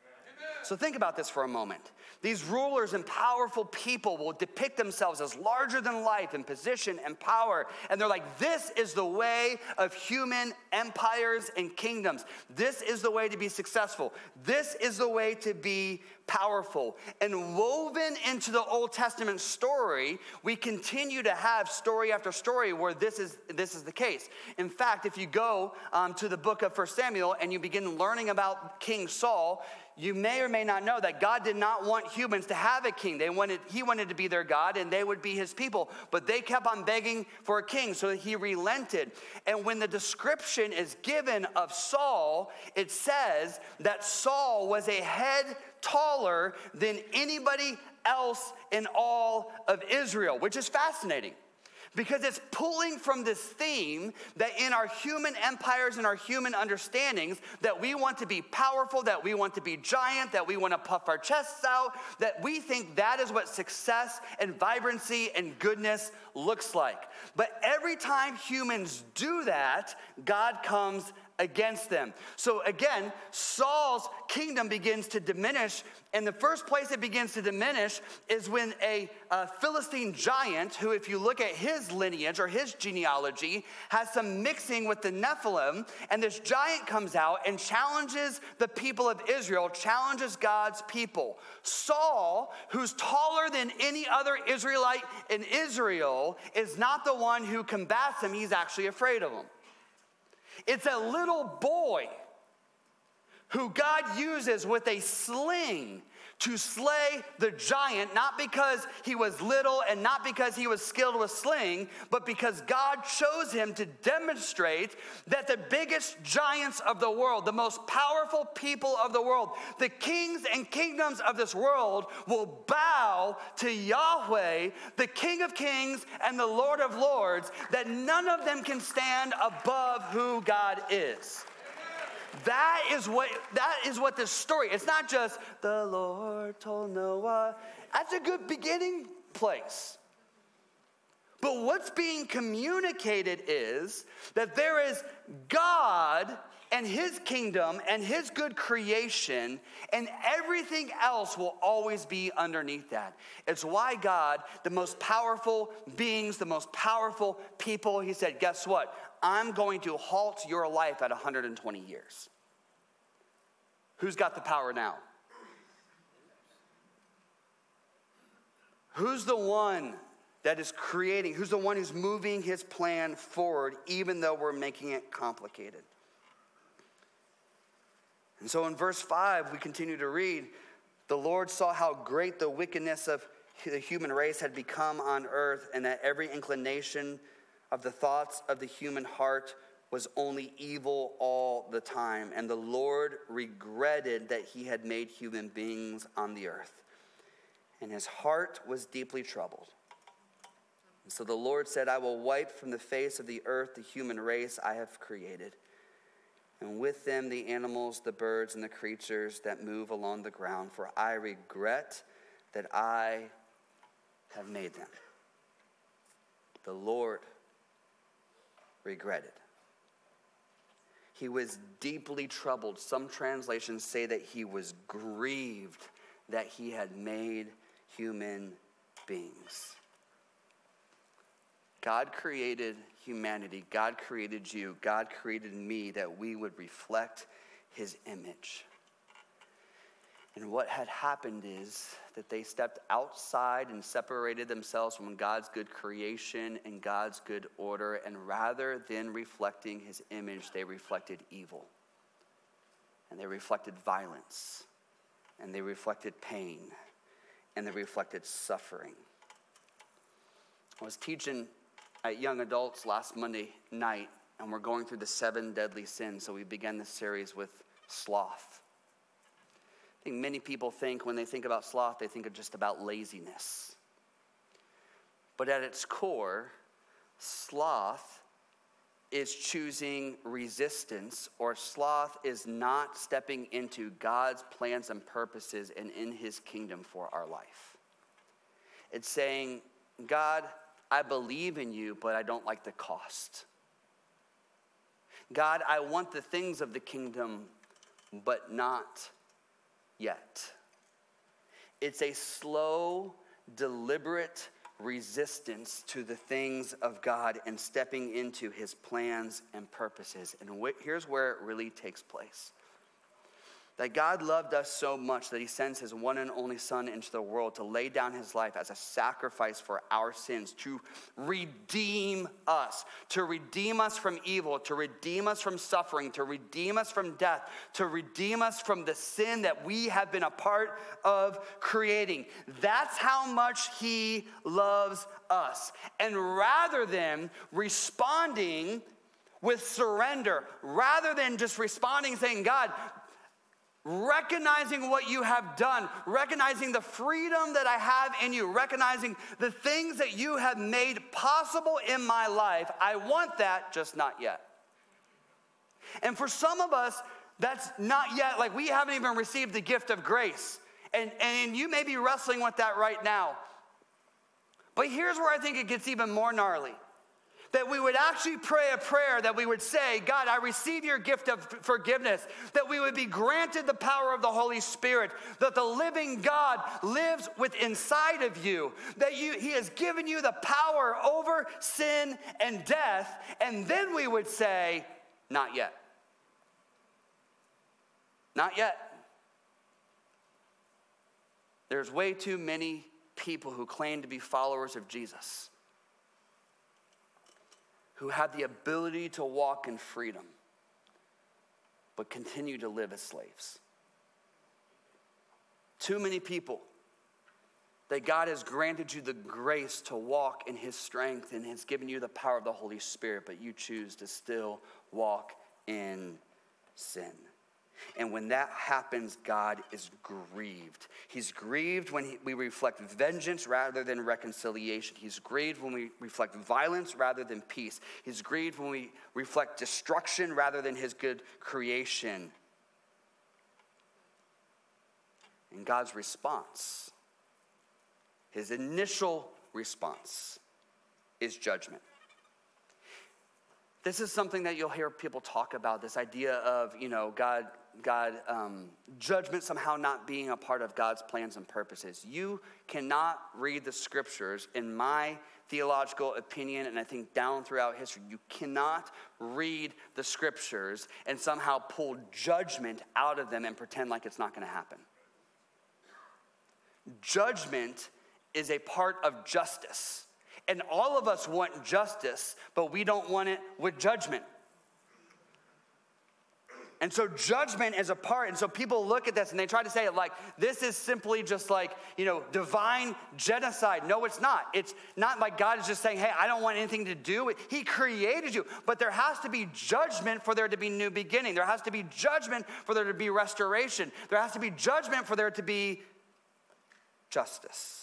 So think about this for a moment. These rulers and powerful people will depict themselves as larger than life in position and power. And they're like, this is the way of human empires and kingdoms. This is the way to be successful. This is the way to be powerful. And woven into the Old Testament story, we continue to have story after story where this is the case. In fact, if you go to the book of 1 Samuel and you begin learning about King Saul, you may or may not know that God did not want humans to have a king. He wanted to be their God, and they would be his people. But they kept on begging for a king, so he relented. And when the description is given of Saul, it says that Saul was a head taller than anybody else in all of Israel, which is fascinating. Because it's pulling from this theme that in our human empires and our human understandings, that we want to be powerful, that we want to be giant, that we want to puff our chests out, that we think that is what success and vibrancy and goodness looks like. But every time humans do that, God comes against them. So again, Saul's kingdom begins to diminish, and the first place it begins to diminish is when a Philistine giant, who if you look at his lineage or his genealogy, has some mixing with the Nephilim, and this giant comes out and challenges the people of Israel, challenges God's people. Saul, who's taller than any other Israelite in Israel, is not the one who combats him, he's actually afraid of him. It's a little boy who God uses with a sling to slay the giant, not because he was little and not because he was skilled with sling, but because God chose him to demonstrate that the biggest giants of the world, the most powerful people of the world, the kings and kingdoms of this world will bow to Yahweh, the King of Kings and the Lord of Lords, that none of them can stand above who God is. That is what this story, it's not just the Lord told Noah. That's a good beginning place. But what's being communicated is that there is God and his kingdom and his good creation, and everything else will always be underneath that. It's why God, the most powerful beings, the most powerful people, he said, guess what? I'm going to halt your life at 120 years. Who's got the power now? Who's the one that is creating? Who's the one who's moving his plan forward, even though we're making it complicated? And so in verse 5, we continue to read, the Lord saw how great the wickedness of the human race had become on earth, and that every inclination of the thoughts of the human heart was only evil all the time. And the Lord regretted that he had made human beings on the earth, and his heart was deeply troubled. And so the Lord said, I will wipe from the face of the earth the human race I have created, and with them the animals, the birds, and the creatures that move along the ground, for I regret that I have made them. The Lord regretted. He was deeply troubled. Some translations say that he was grieved that he had made human beings. God created humanity. God created you. God created me that we would reflect his image. And what had happened is that they stepped outside and separated themselves from God's good creation and God's good order. And rather than reflecting his image, they reflected evil. And they reflected violence. And they reflected pain. And they reflected suffering. I was teaching at young adults last Monday night, and we're going through the 7 deadly sins. So we began this series with sloth. I think many people think when they think about sloth, they think of just about laziness. But at its core, sloth is choosing resistance, or sloth is not stepping into God's plans and purposes and in his kingdom for our life. It's saying, God, I believe in you, but I don't like the cost. God, I want the things of the kingdom, but not yet. It's a slow, deliberate resistance to the things of God and stepping into his plans and purposes. And here's where it really takes place. That God loved us so much that he sends his one and only son into the world to lay down his life as a sacrifice for our sins, to redeem us from evil, to redeem us from suffering, to redeem us from death, to redeem us from the sin that we have been a part of creating. That's how much he loves us. And rather than responding with surrender, rather than just responding saying, God, recognizing what you have done, recognizing the freedom that I have in you, recognizing the things that you have made possible in my life. I want that, just not yet. And for some of us, that's not yet, like we haven't even received the gift of grace. And you may be wrestling with that right now. But here's where I think it gets even more gnarly. That we would actually pray a prayer that we would say, God, I receive your gift of forgiveness. That we would be granted the power of the Holy Spirit. That the living God lives within inside of you. That he has given you the power over sin and death. And then we would say, not yet. Not yet. There's way too many people who claim to be followers of Jesus, who have the ability to walk in freedom, but continue to live as slaves. Too many people that God has granted you the grace to walk in his strength and has given you the power of the Holy Spirit, but you choose to still walk in sin. And when that happens, God is grieved. He's grieved when we reflect vengeance rather than reconciliation. He's grieved when we reflect violence rather than peace. He's grieved when we reflect destruction rather than his good creation. And God's response, his initial response, is judgment. This is something that you'll hear people talk about, this idea of, God, judgment somehow not being a part of God's plans and purposes. You cannot read the scriptures, in my theological opinion, and I think down throughout history, you cannot read the scriptures and somehow pull judgment out of them and pretend like it's not going to happen. Judgment is a part of justice. And all of us want justice, but we don't want it with judgment. And so judgment is a part, and so people look at this and they try to say it like, this is simply just like, divine genocide. No, it's not. It's not like God is just saying, hey, I don't want anything to do with it. He created you, but there has to be judgment for there to be new beginning. There has to be judgment for there to be restoration. There has to be judgment for there to be justice.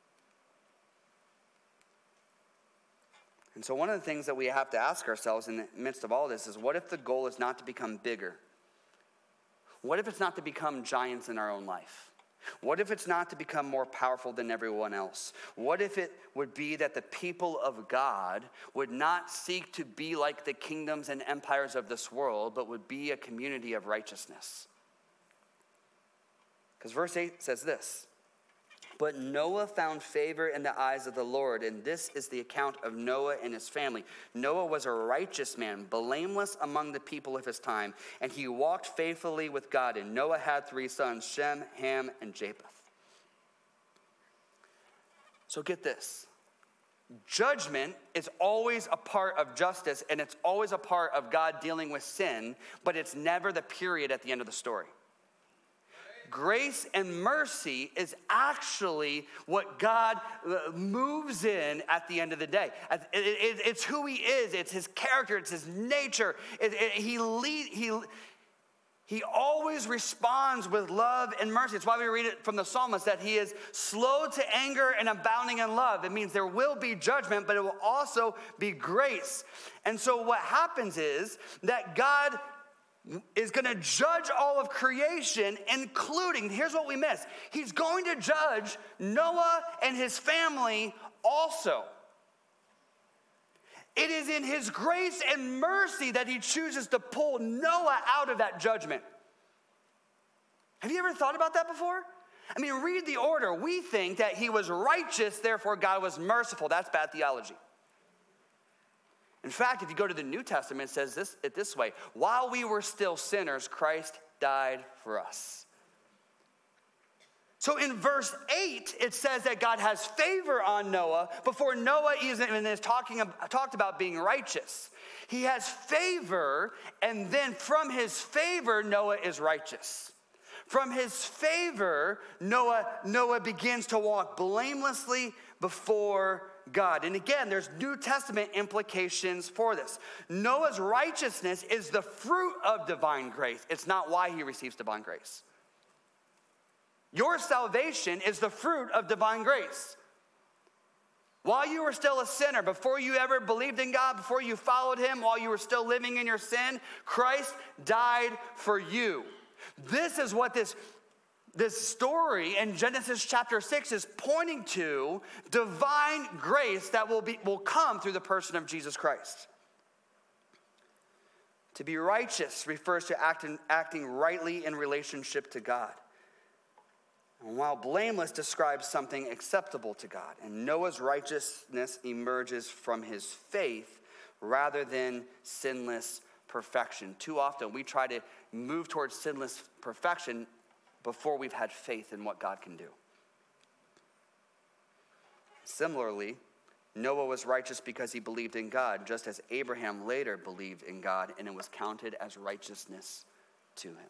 And so one of the things that we have to ask ourselves in the midst of all this is, what if the goal is not to become bigger? What if it's not to become giants in our own life? What if it's not to become more powerful than everyone else? What if it would be that the people of God would not seek to be like the kingdoms and empires of this world, but would be a community of righteousness? Because verse 8 says this, but Noah found favor in the eyes of the Lord, and this is the account of Noah and his family. Noah was a righteous man, blameless among the people of his time, and he walked faithfully with God. And Noah had 3 sons, Shem, Ham, and Japheth. So get this. Judgment is always a part of justice, and it's always a part of God dealing with sin, but it's never the period at the end of the story. Grace and mercy is actually what God moves in at the end of the day. It's who he is. It's his character. It's his nature. He He always responds with love and mercy. It's why we read it from the psalmist that he is slow to anger and abounding in love. It means there will be judgment, but it will also be grace. And so what happens is that God is going to judge all of creation, including, here's what we miss. He's going to judge Noah and his family also. It is in his grace and mercy that he chooses to pull Noah out of that judgment. Have you ever thought about that before? I mean, read the order. We think that he was righteous, therefore God was merciful. That's bad theology. In fact, if you go to the New Testament, it says it this way: while we were still sinners, Christ died for us. So in verse 8, it says that God has favor on Noah before Noah even is talked about being righteous. He has favor, and then from his favor, Noah is righteous. From his favor, Noah begins to walk blamelessly before God. And again, there's New Testament implications for this. Noah's righteousness is the fruit of divine grace. It's not why he receives divine grace. Your salvation is the fruit of divine grace. While you were still a sinner, before you ever believed in God, before you followed him, while you were still living in your sin, Christ died for you. This is what this story in Genesis chapter 6 is pointing to: divine grace that will come through the person of Jesus Christ. To be righteous refers to acting rightly in relationship to God. And while blameless describes something acceptable to God. And Noah's righteousness emerges from his faith rather than sinless perfection. Too often we try to move towards sinless perfection before we've had faith in what God can do. Similarly, Noah was righteous because he believed in God, just as Abraham later believed in God, and it was counted as righteousness to him.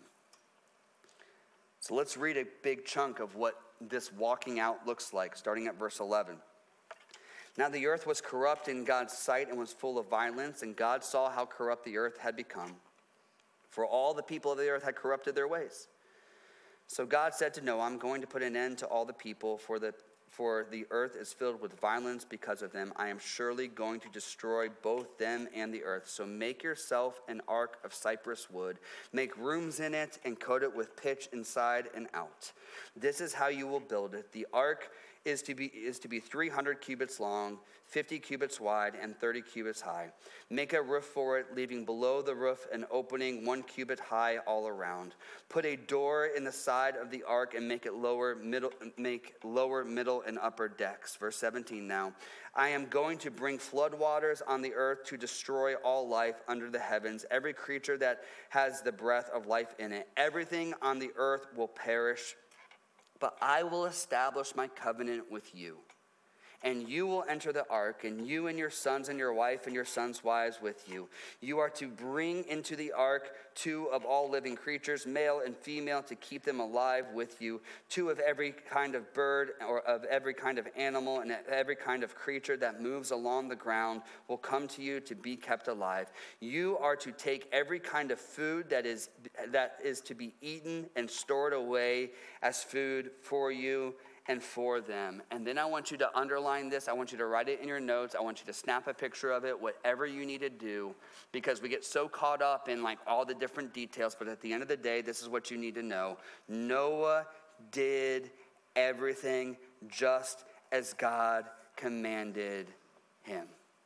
So let's read a big chunk of what this walking out looks like, starting at verse 11. Now the earth was corrupt in God's sight and was full of violence, and God saw how corrupt the earth had become, for all the people of the earth had corrupted their ways. So God said to Noah, I'm going to put an end to all the people, for the earth is filled with violence because of them. I am surely going to destroy both them and the earth. So make yourself an ark of cypress wood. Make rooms in it and coat it with pitch inside and out. This is how you will build it. The ark is to be 300 cubits long, 50 cubits wide, and 30 cubits high. Make a roof for it, leaving below the roof an opening 1 cubit high all around. Put a door in the side of the ark and make lower, middle, and upper decks. Verse 17 now. I am going to bring floodwaters on the earth to destroy all life under the heavens, every creature that has the breath of life in it. Everything on the earth will perish, but I will establish my covenant with you. And you will enter the ark, and you and your sons and your wife and your sons' wives with you. You are to bring into the ark 2 of all living creatures, male and female, to keep them alive with you. 2 of every kind of bird or of every kind of animal and every kind of creature that moves along the ground will come to you to be kept alive. You are to take every kind of food that is to be eaten and stored away as food for you and for them. And then I want you to underline this. I want you to write it in your notes. I want you to snap a picture of it, whatever you need to do, because we get so caught up in like all the different details. But at the end of the day, this is what you need to know. Noah did everything just as God commanded him.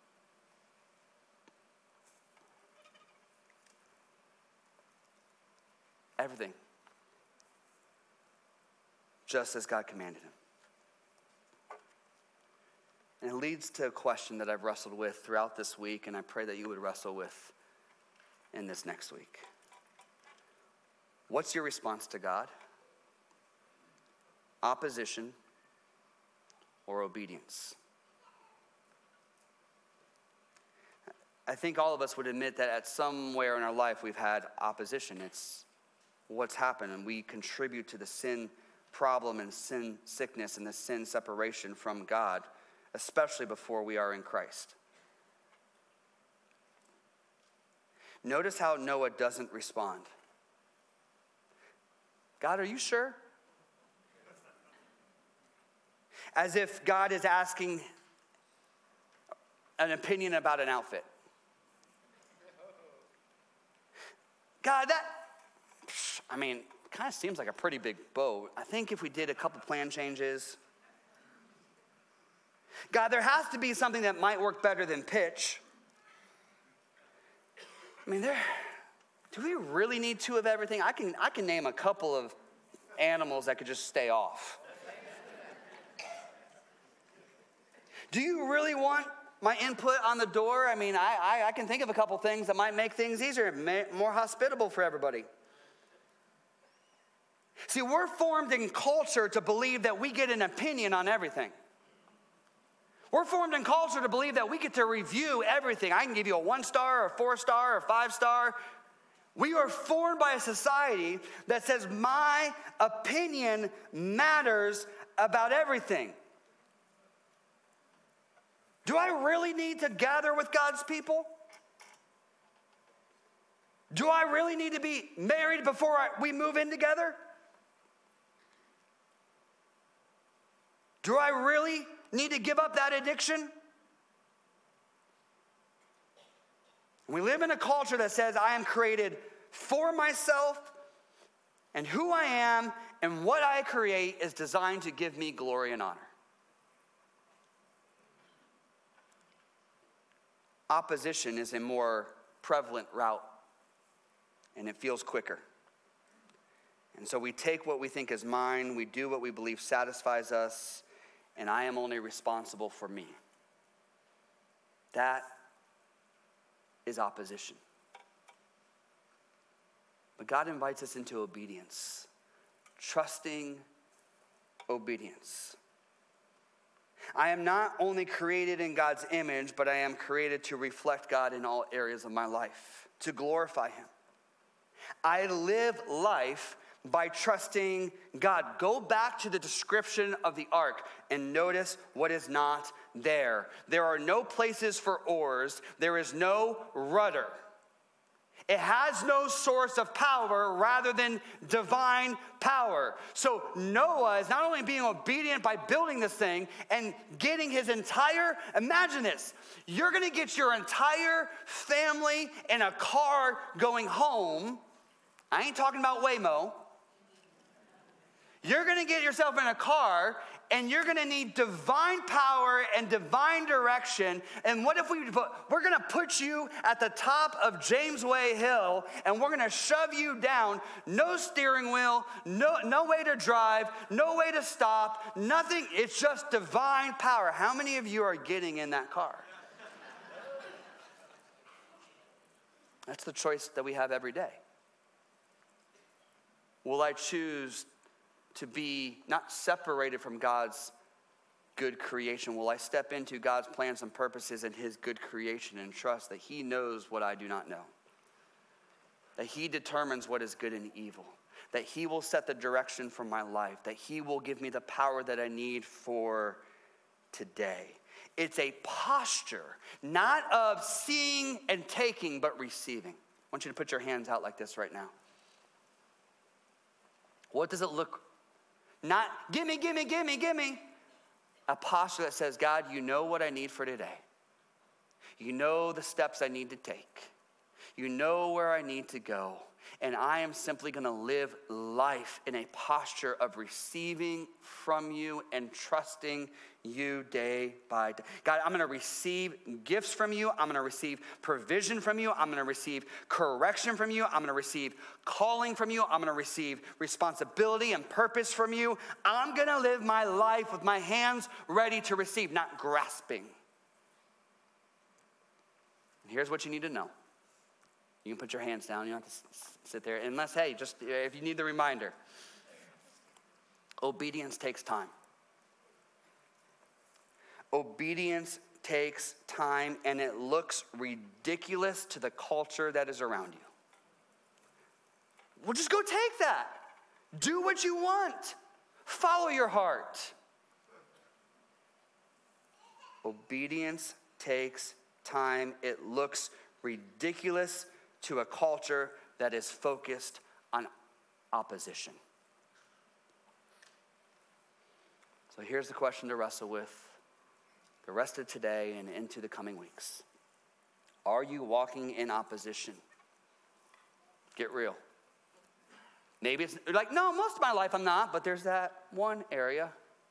Everything. Just as God commanded him. And it leads to a question that I've wrestled with throughout this week, and I pray that you would wrestle with in this next week. What's your response to God? Opposition or obedience? I think all of us would admit that at somewhere in our life we've had opposition. It's what's happened, and we contribute to the sin problem and sin sickness and the sin separation from God, especially before we are in Christ. Notice how Noah doesn't respond. God, are you sure? As if God is asking an opinion about an outfit. God, kind of seems like a pretty big boat. I think if we did a couple plan changes. God, there has to be something that might work better than pitch. Do we really need 2 of everything? I can name a couple of animals that could just stay off. Do you really want my input on the door? I can think of a couple things that might make things easier, more hospitable for everybody. See, we're formed in culture to believe that we get an opinion on everything. We're formed in culture to believe that we get to review everything. I can give you a 1-star, or 4-star, or 5-star. We are formed by a society that says my opinion matters about everything. Do I really need to gather with God's people? Do I really need to be married before we move in together? Do I really need to give up that addiction? We live in a culture that says I am created for myself, and who I am and what I create is designed to give me glory and honor. Opposition is a more prevalent route, and it feels quicker. And so we take what we think is mine, we do what we believe satisfies us, and I am only responsible for me. That is opposition. But God invites us into obedience, trusting obedience. I am not only created in God's image, but I am created to reflect God in all areas of my life, to glorify Him. I live life by trusting God. Go back to the description of the ark and notice what is not there. There are no places for oars. There is no rudder. It has no source of power rather than divine power. So Noah is not only being obedient by building this thing and getting his entire, imagine this, you're going to get your entire family in a car going home. I ain't talking about Waymo. You're going to get yourself in a car, and you're going to need divine power and divine direction. And what if we're going to put you at the top of James Way Hill, and we're going to shove you down, no steering wheel, no way to drive, no way to stop, nothing. It's just divine power. How many of you are getting in that car? That's the choice that we have every day. Will I choose to be not separated from God's good creation? Will I step into God's plans and purposes and His good creation and trust that He knows what I do not know? That He determines what is good and evil? That He will set the direction for my life? That He will give me the power that I need for today? It's a posture, not of seeing and taking, but receiving. I want you to put your hands out like this right now. What does it look? Not, gimme. A posture that says, God, you know what I need for today. You know the steps I need to take. You know where I need to go. And I am simply going to live life in a posture of receiving from you and trusting you day by day. God, I'm going to receive gifts from you. I'm going to receive provision from you. I'm going to receive correction from you. I'm going to receive calling from you. I'm going to receive responsibility and purpose from you. I'm going to live my life with my hands ready to receive, not grasping. And here's what you need to know. You can put your hands down. You don't have to sit there. Unless, hey, just if you need the reminder. Obedience takes time. Obedience takes time, and it looks ridiculous to the culture that is around you. Well, just go take that. Do what you want. Follow your heart. Obedience takes time. It looks ridiculous to a culture that is focused on opposition. So here's the question to wrestle with the rest of today and into the coming weeks. Are you walking in opposition? Get real. Maybe it's like, no, most of my life I'm not, but there's that one area.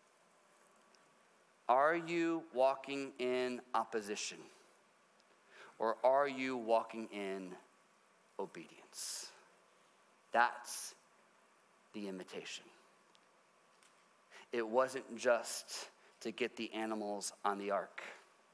Are you walking in opposition? Or are you walking in obedience? That's the invitation. It wasn't just to get the animals on the ark.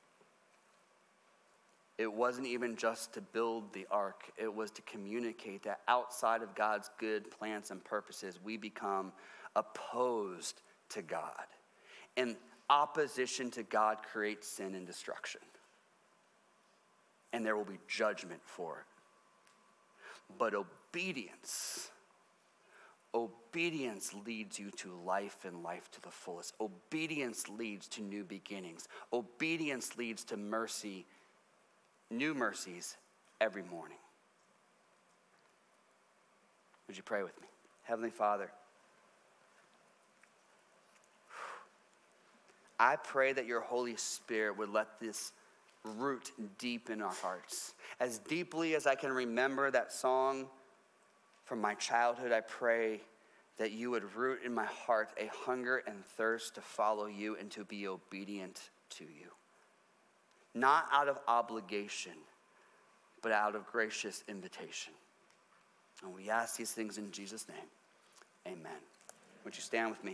It wasn't even just to build the ark. It was to communicate that outside of God's good plans and purposes, we become opposed to God. And opposition to God creates sin and destruction. And there will be judgment for it. But obedience leads you to life and life to the fullest. Obedience leads to new beginnings. Obedience leads to mercy, new mercies every morning. Would you pray with me? Heavenly Father, I pray that your Holy Spirit would let this root deep in our hearts. As deeply as I can remember that song from my childhood, I pray that you would root in my heart a hunger and thirst to follow you and to be obedient to you. Not out of obligation, but out of gracious invitation. And we ask these things in Jesus' name. Amen. Would you stand with me?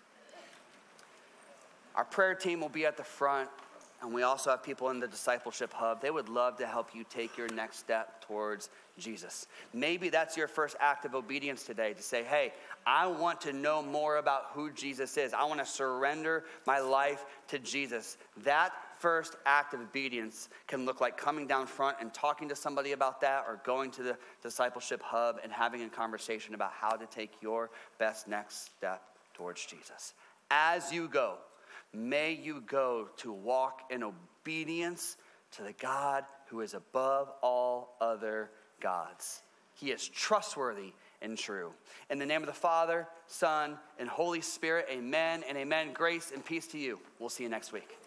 Our prayer team will be at the front, and we also have people in the Discipleship Hub. They would love to help you take your next step towards Jesus. Maybe that's your first act of obedience today, to say, hey, I want to know more about who Jesus is. I want to surrender my life to Jesus. That first act of obedience can look like coming down front and talking to somebody about that, or going to the Discipleship Hub and having a conversation about how to take your best next step towards Jesus. As you go, may you go to walk in obedience to the God who is above all other gods. He is trustworthy and true. In the name of the Father, Son, and Holy Spirit, amen and amen. Grace and peace to you. We'll see you next week.